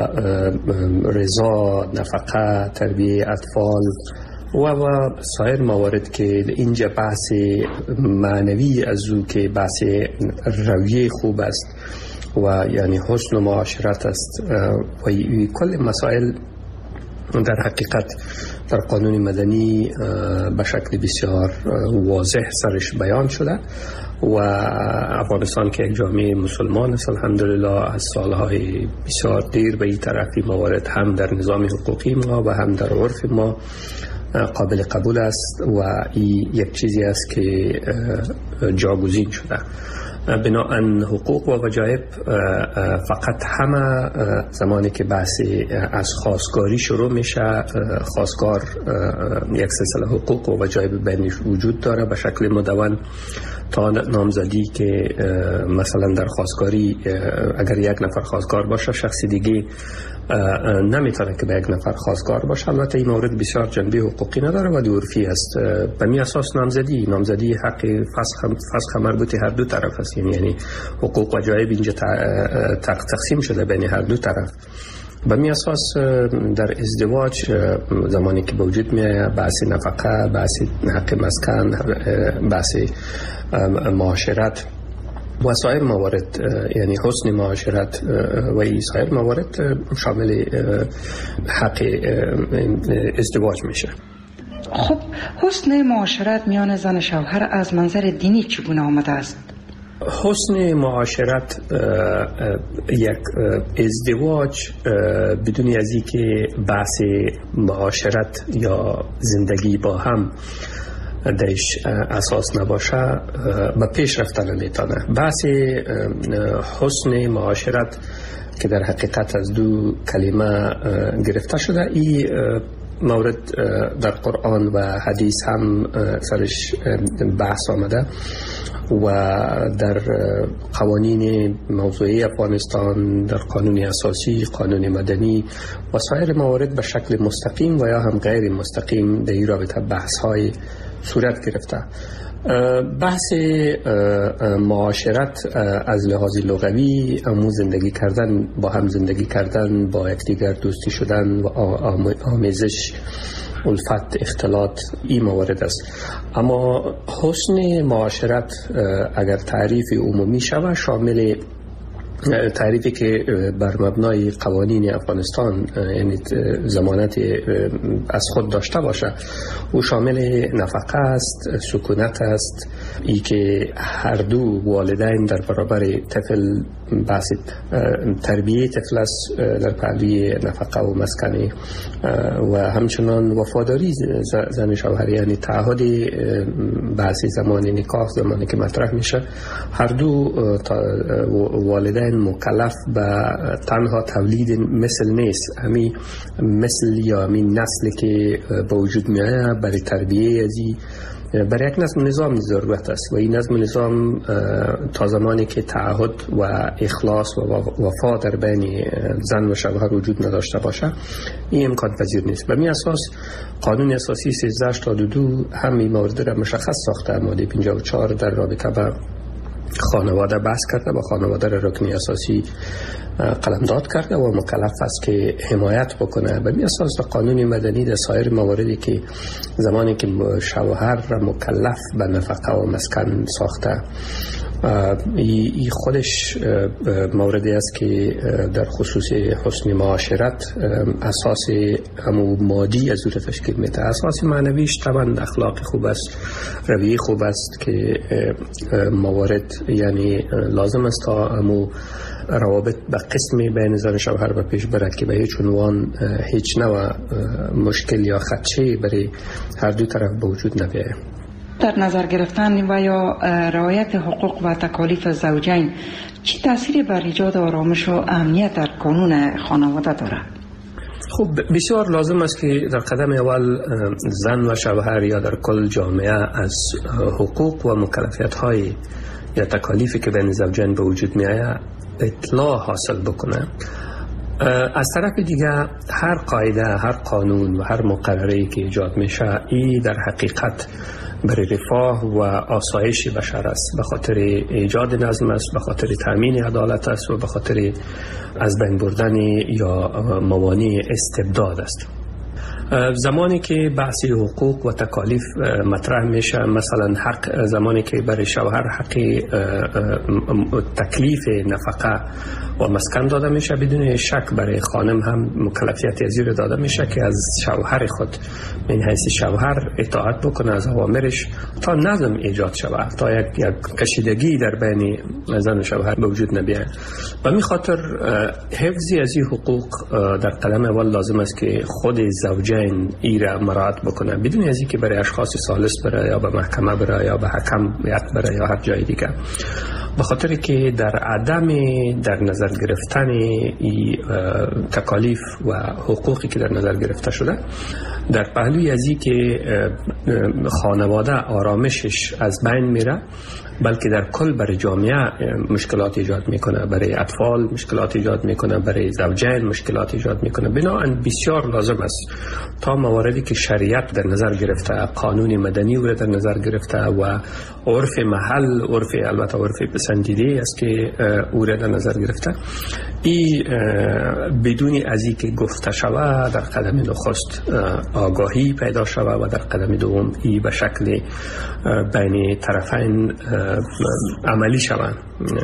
رضا، نفقه، تربیه اطفال و سایر موارد که اینجا بحث معنوی از او که بحث رویه خوب است و یعنی حسن و معاشرت است و کل مسائل در حقیقت در قانون مدنی به شکل بسیار واضح سرش بیان شده و افغانستان که یک جامعه مسلمان است الحمدلله از سالهای بسیار دیر به این طرفی موارد هم در نظام حقوقی ما و هم در عرف ما قابل قبول است و این یک چیزی است که جاگزین شده. بنابراین حقوق و وجایب فقط همه زمانی که بحث از خواستگاری شروع میشه، خواستگار یک سلسله حقوق و وجایب بینش وجود داره به شکل مدون تا نامزدی که مثلا در خواستگاری اگر یک نفر خواستگار باشه شخصی دیگه نمیتونه که به یک نفر خواستگار باشه. البته این مورد بسیار جنبه حقوقی نداره و عرفی است. به می اساس نامزدی حق فسخ مربوط هر دو طرف است، یعنی حقوق و وجایب اینجا تقسیم شده بین هر دو طرف. به می اساس در ازدواج زمانی که به وجود میاد بحث نفقه، بحث حق مسکن، بحث معاشرت و سایر موارد، یعنی حسن معاشرت و سایر موارد شامل حق ازدواج میشه. خب حسن معاشرت میان زن و شوهر از منظر دینی چگونه آمده است؟ حسن معاشرت یک ازدواج بدون از اینکه بحث معاشرت یا زندگی با هم درش اساس نباشه به پیش رفتن نمیتونه. بحث حسن معاشرت که در حقیقت از دو کلمه گرفته شده، این مورد در قرآن و حدیث هم سرش بحث آمده و در قوانین موضوعی افغانستان، در قانون اساسی، قانون مدنی و سایر موارد به شکل مستقیم و یا هم غیر مستقیم در این رابطه بحث های صورت گرفته. بحث معاشرت از لحاظ لغوی همون زندگی کردن، با هم زندگی کردن، با یکدیگر دوستی شدن و آمیزش، الفت، اختلاط، این موارد است. اما حسن معاشرت اگر تعریف عمومی شود، شامل تعریفی که بر مبنای قوانین افغانستان یعنی ضمانت از خود داشته باشه، او شامل نفقه است، سکونت است، ای که هر دو والدین در برابر طفل بحث تربیه طفل است در پهلوی نفقه و مسکنی و همچنان وفاداری زن شوهر، یعنی تعهد بحث زمان نکاح، زمانی که مطرح میشه، هر دو والدین مکلف به تنها تولید مثل نیست، همین مثل یا همین نسلی که به وجود میآید برای تربیه ازی برای یک نظم ضرورت است و این نظام تا زمانی که تعهد و اخلاص و وفا در بین زن و شوهر وجود نداشته باشه، این امکان پذیر نیست. به این اساس قانون اساسی 1382 همین موارد را مشخص ساخته. ماده 54 در رابطه با خانواده بحث کرده و خانواده را رکن اساسی قلمداد کرده و مکلف است که حمایت بکنه. به این اساس قانون مدنی در سایر مواردی که زمانی که شوهر را مکلف به نفقه و مسکن ساخته، این خودش موردی است که در خصوص حسن معاشرت اساس همو مادی از او تشکیل میده. اساس معنویش طبعا اخلاق خوب است، رویه خوب است که موارد یعنی لازم است تا همو روابط به قسمی بین زن و شوهر به پیش برد که به هیچ عنوان هیچ نوع مشکل یا خدشه برای هر دو طرف به وجود نبیاید. در نظر گرفتن و یا رعایت حقوق و تکالیف زوجین چه تأثیری بر ایجاد آرامش و امنیت در قانون خانواده دارد؟ خب بسیار لازم است که در قدم اول زن و شوهر یا در کل جامعه از حقوق و مکلفیت های یا تکالیفی که بین زوجین به وجود می آید اطلاع حاصل بکنه. از طرف دیگه هر قاعده، هر قانون و هر مقرری که ایجاد میشه، این در حقیقت برای رفاه و آسایش بشر است، به خاطر ایجاد نظم است، به خاطر تامین عدالت است و به خاطر از بین بردن یا موانع استبداد است. زمانی که بحث حقوق و تکالیف مطرح میشه، مثلا حق زمانی که برای شوهر حق تکلیف نفقه و مسکن داده میشه، بدون شک برای خانم هم مکلفیت زیر داده میشه که از شوهر خود من حیث شوهر اطاعت بکنه از اوامرش تا نظم ایجاد شود، تا یک کشیدگی در بین زن و شوهر به وجود نبیاید. و می خاطر حفظی از این حقوق در قدم اول لازم است که خود زوجین ایره مراعات بکنه، بدون از اینکه برای اشخاص ثالث بره یا به محکمه بره یا به حکم بره یا هر جای دیگه، به خاطر که در عدم در نظر گرفتن تکالیف و حقوقی که در نظر گرفته شده، در پهلوی از این که خانواده آرامشش از بین میره، بلکه در کل برای جامعه مشکلات ایجاد میکنه، برای اطفال مشکلات ایجاد میکنه، برای زوجین مشکلات ایجاد میکنه. بنابراین بسیار لازم است تا مواردی که شریعت در نظر گرفته، قانون مدنی رو در نظر گرفته و عرف محل، البته عرف پسندیده است که او را در نظر گرفته. این بدون از اینکه گفته شود در قدم نخست آگاهی پیدا شود و در قدم دوم ای به شکل بین طرفین عملی شود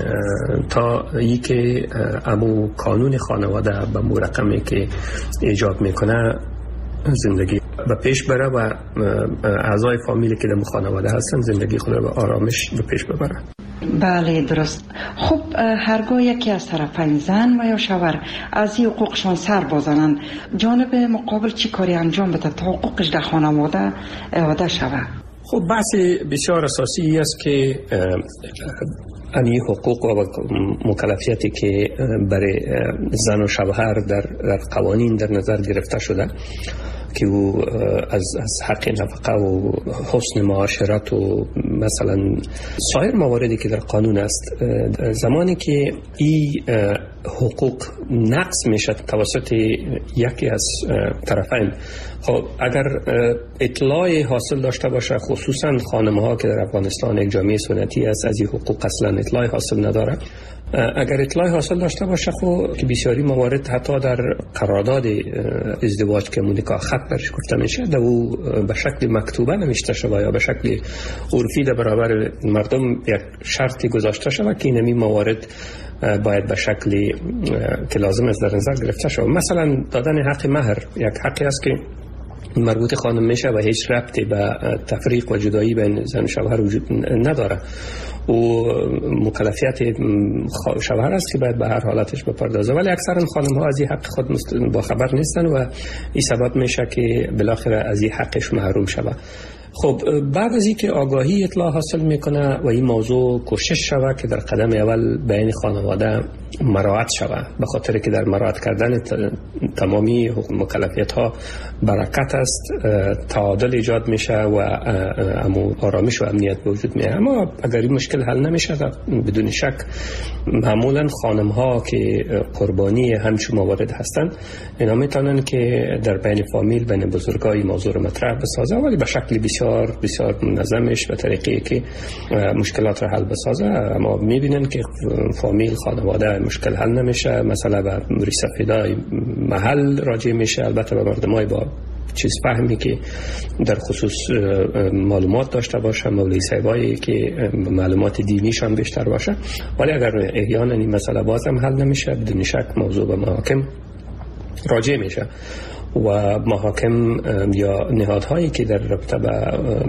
تا ای که امو قانون خانواده به مو رقمی که ایجاب میکنه زندگی به پیش بره و اعضای فامیلی که در خانواده هستن زندگی خود را به آرامش به پیش ببره. بله درست. خب هرگاه یکی از طرفین زن و یا شوهر از این حقوقشان سر بازنند، جانب مقابل چی کاری انجام بده تا حقوقش در خانواده اعاده شود؟ خب بحث بسیار اساسی است که این حقوق و مکلفیتی که برای زن و شوهر در قوانین در نظر گرفته شده که او از حق نفقه و حسن معاشرت و مثلا سایر مواردی که در قانون است، زمانی که این حقوق نقض میشه توسط یکی از طرفین، خب اگر اطلاع حاصل داشته باشه، خصوصا خانم‌ها که در افغانستان یک جامعه سنتی است از این حقوق اصلا اطلاع حاصل نداره، اگر اطلاع حاصل داشته باشه خب که بسیاری موارد حتی در قرارداد ازدواج که نکاح خط برش گفته میشه در او به شکل مکتوبه نوشته شده یا به شکل عرفی در برابر مردم یک شرطی گذاشته شده که این موارد باید به شکلی که لازم است در نظر گرفته شود. مثلا دادن حق مهر یک حقی است که مربوط خانم میشه و هیچ ربطی به تفریق و جدایی بین زن و شوهر وجود نداره و مکلفیت شوهر است که باید به هر حالتش بپردازه، ولی اکثرا خانم ها از این حق خود با خبر نیستن و این سبب میشه که بالاخره از این حقش محروم شود. خب بعد از اینکه آگاهی اطلاع حاصل میکنه و این موضوع کوشش شود که در قدم اول بین خانواده مراعات شود، به خاطر که در مراعات کردن تمامی مکلفیت ها برکت است، تعادل ایجاد میشه و آرامش و امنیت به وجود میاد. اما اگر این مشکل حل نمیشه بدون شک معمولا خانم ها که قربانی همچون موارد هستند اینا میتونن که در بین فامیل بین بزرگای موضوع رو مطرح بسازه، ولی به شکل بسیار منظمش به طریقی که مشکلات را حل بسازه. اما میبینن که فامیل خانواده مشکل حل نمیشه، مثلا به موری سفیدای محل راجع میشه، البته به مردمای با چیز فهمی که در خصوص معلومات داشته باشه، مولوی صاحبایی که معلومات دینیشان بیشتر باشه، ولی اگر احیانا این مسئله بازم حل نمیشه بدون شک موضوع به محاکم راجع میشه و محاکم یا نهادهایی که در رابطه به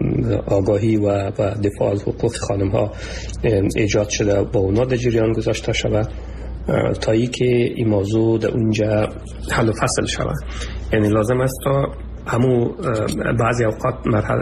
آگاهی و دفاع از حقوق خانم ها ایجاد شده با اونا در جریان گذاشته شود تا ای که این موضوع در اونجا حل و فصل شود. یعنی لازم است تا همو بعضی اوقات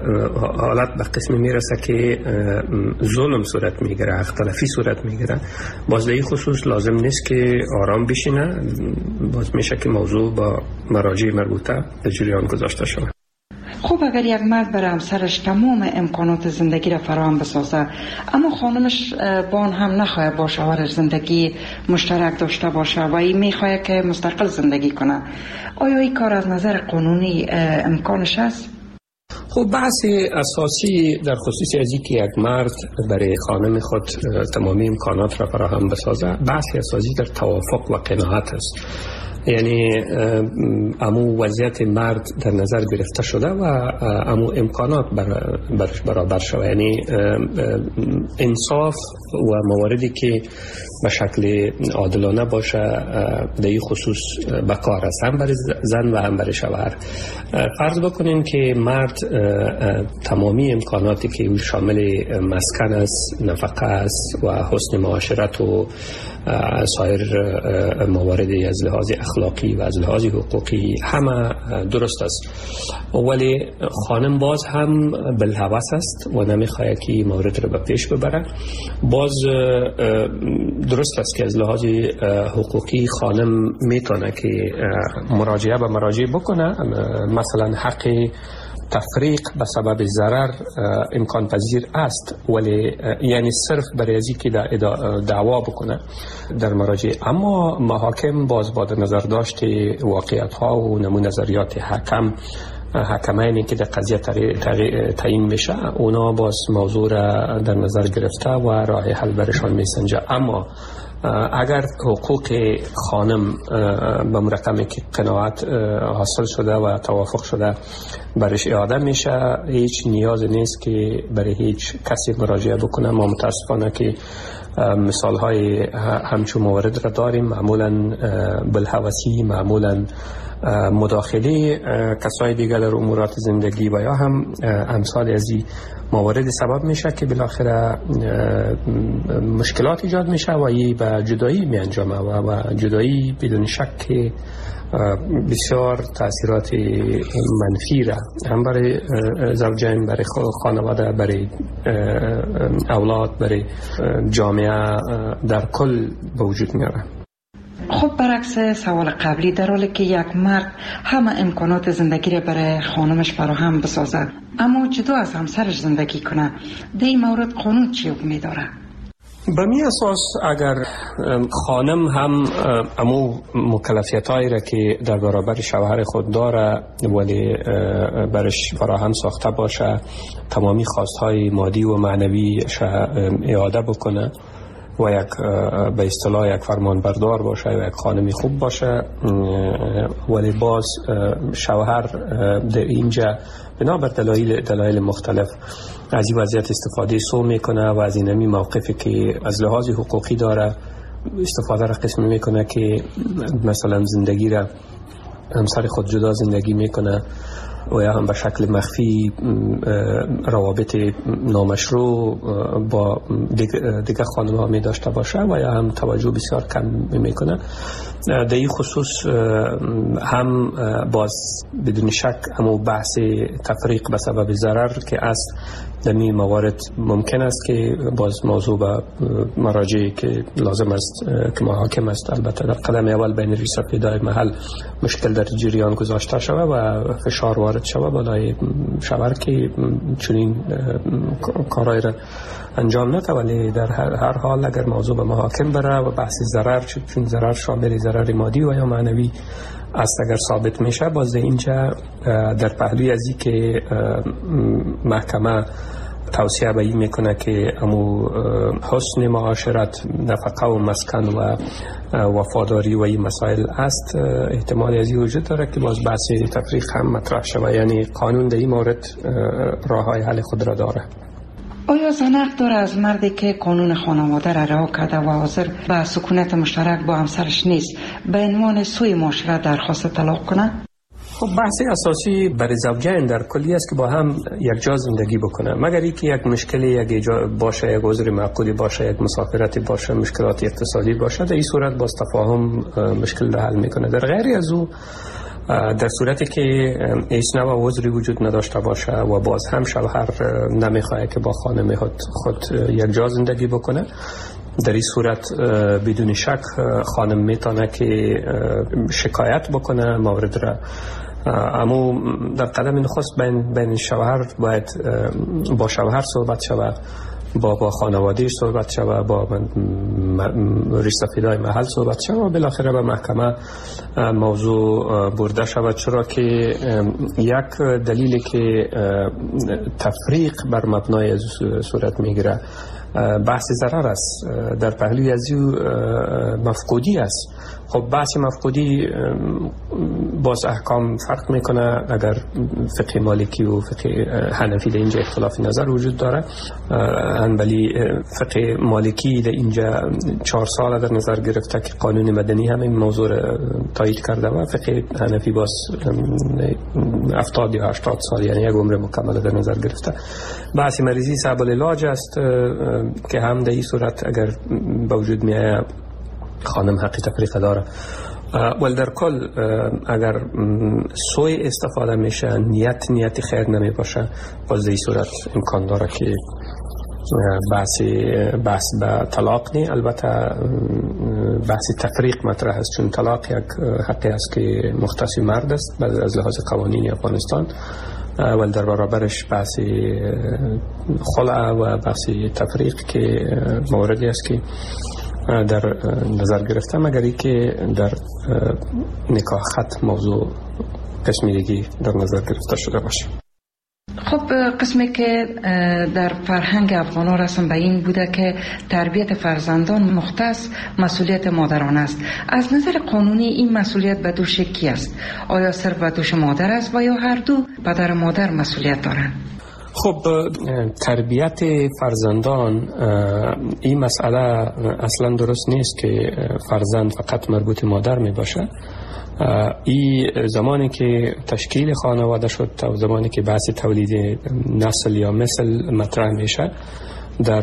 حالت به قسمی میرسه که ظلم صورت میگیره، اختلافی صورت میگیره، باز در این خصوص لازم نیست که آرام بشینه، باز میشه که موضوع با مراجع مربوطه در جریان گذاشته شود. خب اگر یک مرد برای همسرش تمام امکانات زندگی را فراهم بسازه اما خانمش با آن هم نخواهد با شوهرش زندگی مشترک داشته باشه و این میخواهد که مستقل زندگی کنه، آیا این کار از نظر قانونی امکانش است؟ خب بحث اساسی در خصوص از اینکه یک مرد برای خانم خود تمامی امکانات را فراهم بسازه بحث اساسی در توافق و قناعت است. یعنی امو وضعیت مرد در نظر گرفته شده و امو امکانات برش برابر شده، یعنی انصاف و مواردی که به شکل عادلانه باشه در این خصوص به کار است، هم برای زن و هم برای شوهر. فرض بکنیم که مرد تمامی امکاناتی که شامل مسکن است، نفقه است و حسن معاشرت و سایر مواردی از لحاظ اخلاقی و از لحاظ حقوقی همه درست است، ولی خانم باز هم بالهوس است و نمیخواهد که مورد رو به پیش ببره. باز درست است که از لحاظ حقوقی خانم میتونه که مراجعه به مراجع بکنه، مثلا حق تفریق به سبب ضرر امکان پذیر است، ولی یعنی صرف برای ازی که دعوا بکنه در مراجع. اما محاکم باز با نظر داشت واقعیت ها و نمون نظریات حکمینی که در قضیه تعیین میشه، اونا باز موضوع را در نظر گرفته و راه حل برشان میسنجه. اما اگر حقوق خانم به مرقمی که قناعت حاصل شده و توافق شده برش اعاده میشه، هیچ نیاز نیست که برای هیچ کسی مراجعه بکنه. ما متاسفانه که مثال های همچون موارد را داریم، معمولا بالهوسی، معمولا مداخله کسای دیگر در امورات زندگی و یا هم امثال از این موارد سبب میشه که بالاخره مشکلات ایجاد میشه و این به جدایی می انجامه و جدایی بدون شک بسیار تاثیرات منفی را هم برای زوجین، برای خانواده، برای اولاد، برای جامعه در کل به وجود میاره. خب برعکس سوال قبلی، در حالی که یک مرد همه امکانات زندگی را برای خانمش فراهم بسازد اما جدا از همسرش زندگی کنه، در این مورد قانون چی حکمی داره؟ به می اساس اگر خانم هم امو مکلفیتایی را که در برابر شوهر خود داره ولی برش فراهم ساخته باشه، تمامی خواستهای مادی و معنوی اعاده بکنه و یک به اصطلاح یک فرمانبردار باشه و یک خانمی خوب باشه، ولی باز شوهر در اینجا بنابر دلایل مختلف از این وضعیت استفاده سو میکنه و از اینمی موقفی که از لحاظ حقوقی داره استفاده را قسمی میکنه که مثلا زندگی را همسر خود جدا زندگی میکنه و یا هم به شکل مخفی روابط نامشروع با دیگه خانم ها می داشته باشه و یا هم توجه بسیار کم میکنه. در این خصوص هم باز بدون شک همو بحث تفریق به سبب ضرر که است، در این موارد ممکن است که باز موضوع به مراجعی که لازم است که محاکم است البته در قدم اول بین ریس پیدای محل مشکل در جریان گذاشته شده و فشار وارد شده بالای شوهر که چنین کارهای را انجام نده، ولی در هر حال اگر موضوع به محاکم بره و بحث ضرر، چون ضرر شامل ضرر مادی و یا معنوی است، اگر ثابت میشه، باز اینجا در پهلوی ازی که محکمه توصیه به این میکنه که امو حسن معاشرت، نفقه و مسکن و وفاداری و این مسائل است، احتمال ازی وجود داره که باز بحث تفریق هم مطرح شود. یعنی قانون در این مورد راه های حل خود را داره. آیا زنق داره از مردی که قانون خانواده را رها کرده و حاضر به سکونت مشترک با همسرش نیست به عنوان سوی معاشرت درخواست طلاق کنه؟ خب بحث اساسی برای زوجین در کلی است که با هم یک جا زندگی بکنه، مگر اینکه یک مشکلی یک باشه، یک عذر معقولی باشه، یک مسافرتی باشه، مشکلات اقتصادی باشه، در این صورت باز تفاهم مشکل را حل میکنه. در غیر از او، در صورتی که هیچ نوع عذری وجود نداشته باشه و باز هم شوهر نمیخواد که با خانم خود یک جا زندگی بکنه، در این صورت بدون شک خانم میتونه که شکایت بکنه مورد را. اما در قدم نخست بین شوهر باید با شوهر صحبت شود، با خانوادهش صحبت شود، با ریشسفیدای محل صحبت شود و بالاخره به محکمه موضوع برده شود، چرا که یک دلیلی که تفریق بر مبنای صورت میگیره بحث ضرر است، در پهلوی از مفقودی است. خب بحث مفقودی باز احکام فرق میکنه. اگر فقه مالکی و فقه حنفی در اینجا اختلاف نظر وجود داره، ولی فقه مالکی در اینجا 4 سال در نظر گرفته که قانون مدنی هم این موضوع تایید کرده و فقه حنفی باز 70 یا 80 سال، یعنی یک عمر مکمل در نظر گرفته. بحث مریضی صعب العلاج است که هم در این صورت اگر به وجود میاد خانم حقی تفریق داره. ولی در کل اگر سوی استفاده میشه، نیت خیر نمی باشه، باز در این صورت امکان داره که بحث به طلاق نی. البته بحث تفریق مطرح است، چون طلاق یک حقی است که مختص مرد است از لحاظ قوانین افغانستان ولی در برابرش بحث خلع و بحث تفریق که موردی است که در نظر گرفته، مگر ای که در نکاح ختم موضوع قسمی دیگه در نظر گرفته شده باشه. خب قسمی که در فرهنگ افغان ها رسم به این بوده که تربیت فرزندان مختص مسئولیت مادران است. از نظر قانونی این مسئولیت به دوش کی است؟ آیا صرف به دوش مادر است و یا هر دو پدر و مادر مسئولیت دارند؟ خب تربیت فرزندان این مسئله اصلا درست نیست که فرزند فقط مربوط مادر می باشه. این زمانی که تشکیل خانواده شد تا زمانی که بحث تولید نسل یا مثل مطرح میشه، در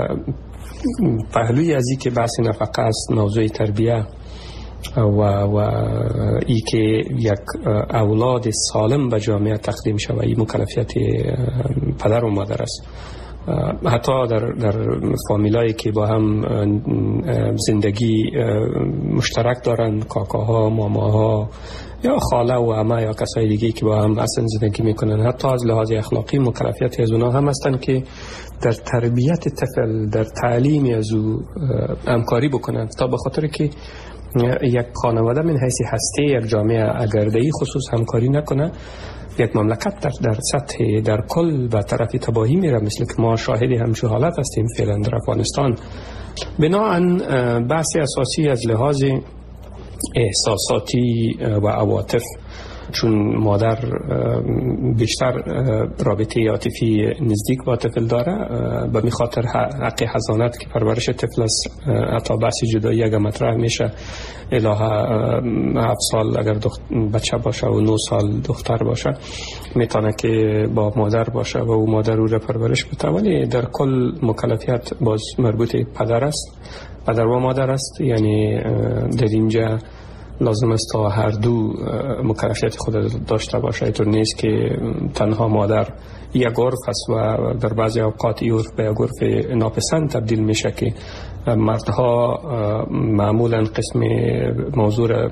پهلوی از این که بحث نفقه است، موضوع تربیه و ای که یک اولاد سالم به جامعه تقدیم شود، این مکلفیت پدر و مادر است. حتی در فامیلایی که با هم زندگی مشترک دارن، کاکاها، ماماها یا خاله و عمه یا کسای دیگه که با هم اصلا زندگی میکنن، حتی از لحاظ اخلاقی مکلفیت از اونا هم هستن که در تربیت طفل، در تعلیم از او همکاری بکنن، تا به خاطر که یک خانواده من حیث هسته یک جامعه اگر در این خصوص همکاری نکنه، یک مملکت در سطح در کل به طرف تباهی میره، مثل که ما شاهد همچون حالت هستیم فعلا در افغانستان. بنابراین بحث اساسی از لحاظ احساساتی و عواطف، چون مادر بیشتر رابطه عاطفی نزدیک با طفل داره، به می خاطر حق حضانت که پرورش طفل است، حتی بحث جدایی اگر مطرح میشه الهه 7 سال اگر بچه باشه و 9 سال دختر باشه میتونه که با مادر باشه و او مادر او را پرورش بده، ولی در کل مکلفیت باز مربوط پدر است، پدر و مادر است. یعنی در اینجا لازم است تا هر دو مکلفیت خود داشته باشه. اینطور نیست که تنها مادر یک عرف است و در بعضی اوقات این عرف به یک عرف ناپسند تبدیل میشه که مردها معمولا قسم موضوع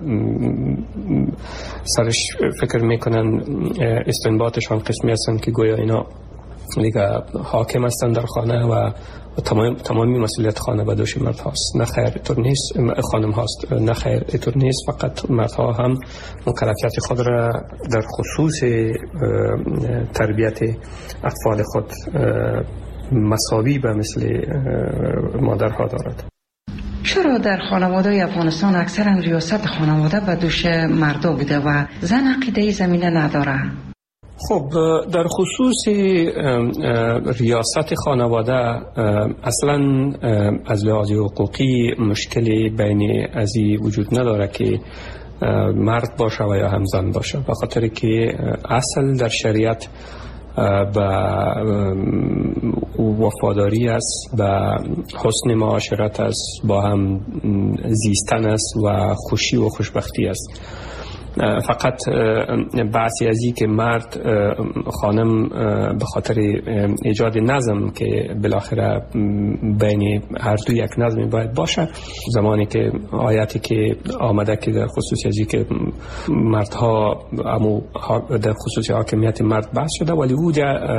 سرش فکر میکنن، استنباطشان قسمی هستند که گویا اینا دیگه حاکم هستن در خانه و تمامی مسئولیت خانه به دوش مرد هاست. نه خیر، اینطور نیست. خانم هاست. نه خیر، اینطور نیست. فقط مردها هم مکلفیت خود را در خصوص تربیت اطفال خود مساوی به مثل مادرها دارد. چرا در خانواده افغانستان اکثرا ریاست خانواده به دوش مردا بوده و زن عقیده زمینه نداره؟ خب در خصوص ریاست خانواده اصلا از لحاظ حقوقی مشکلی بین ازی وجود نداره که مرد باشه و یا هم زن باشه، به خاطر که اصل در شریعت به وفاداری است، به حسن معاشرت است، با هم زیستن است و خوشی و خوشبختی است. فقط بحثی از این که مرد خانم به خاطر ایجاد نظم که بالاخره بین هر دو یک نظمی باید باشه، زمانی که آیاتی که آمده که در خصوص از این که مردها در خصوص حاکمیت مرد بحث شده، ولی او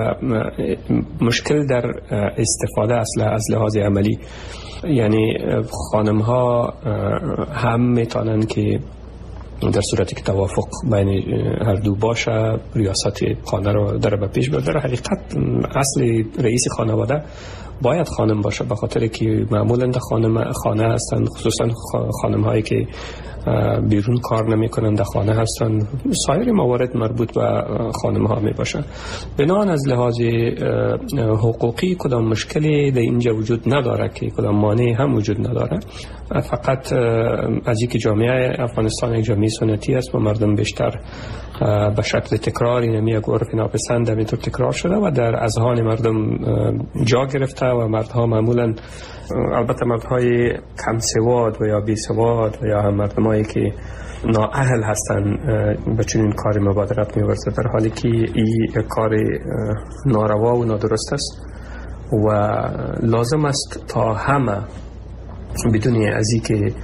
مشکل در استفاده از لحاظ عملی. یعنی خانم ها هم میتونن که در صورتی که توافق بین هر دو باشه ریاست خانه رو در به پیش ببره. حقیقت اصل رئیس خانواده باید خانم باشه، به خاطر که معمولا در خانه هستند، خصوصا خانم هایی که بیرون کار نمی کنند در خانه هستند. سایر موارد مربوط به خانم ها می باشه. بنابراین از لحاظ حقوقی کدام مشکلی در اینجا وجود نداره که کدام مانعی هم وجود نداره. فقط از اینکه جامعه افغانستان یک جامعه سنتی است و مردم بیشتر به شکل تکراری نمی یک عرف ناپسند همینطور تکرار شده و در اذهان مردم جا گرفته و مردها معمولا، البته مردهای کم سواد و یا بی سواد و یا هم مردمایی که نااهل هستن به چنین کاری مبادرت می‌ورزه، در حالی که این کار ناروا و نادرست است و لازم است تا همه بدون از اینکه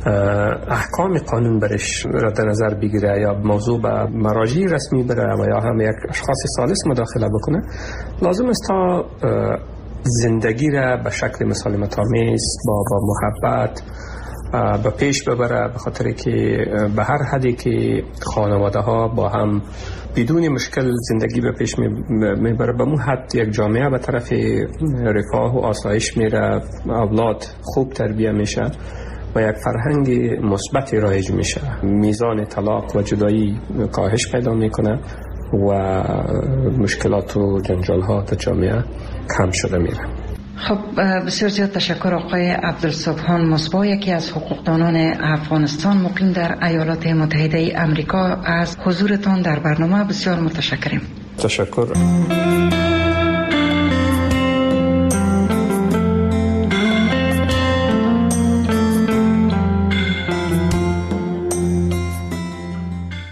احکام قانون برش را در نظر بگیره یا موضوع به مراجع رسمی بره و یا هم یک اشخاص ثالث مداخله بکنه، لازم است تا زندگی را به شکل مسالمت‌آمیز با محبت به پیش ببره، به خاطر که به هر حدی که خانواده ها با هم بدون مشکل زندگی به پیش میبره، به اون حد یک جامعه به طرف رفاه و آسایش میره، اولاد خوب تربیه میشه و یک فرهنگ مثبت رایج میشه، میزان طلاق و جدایی کاهش پیدا میکنه و مشکلات و جنجال ها در جامعه کم شده میره. خب بسیار زیاد تشکر آقای عبدالسبحان مصباح، یکی از حقوقدانان افغانستان مقیم در ایالات متحده امریکا. از حضورتان در برنامه بسیار متشکریم. تشکر.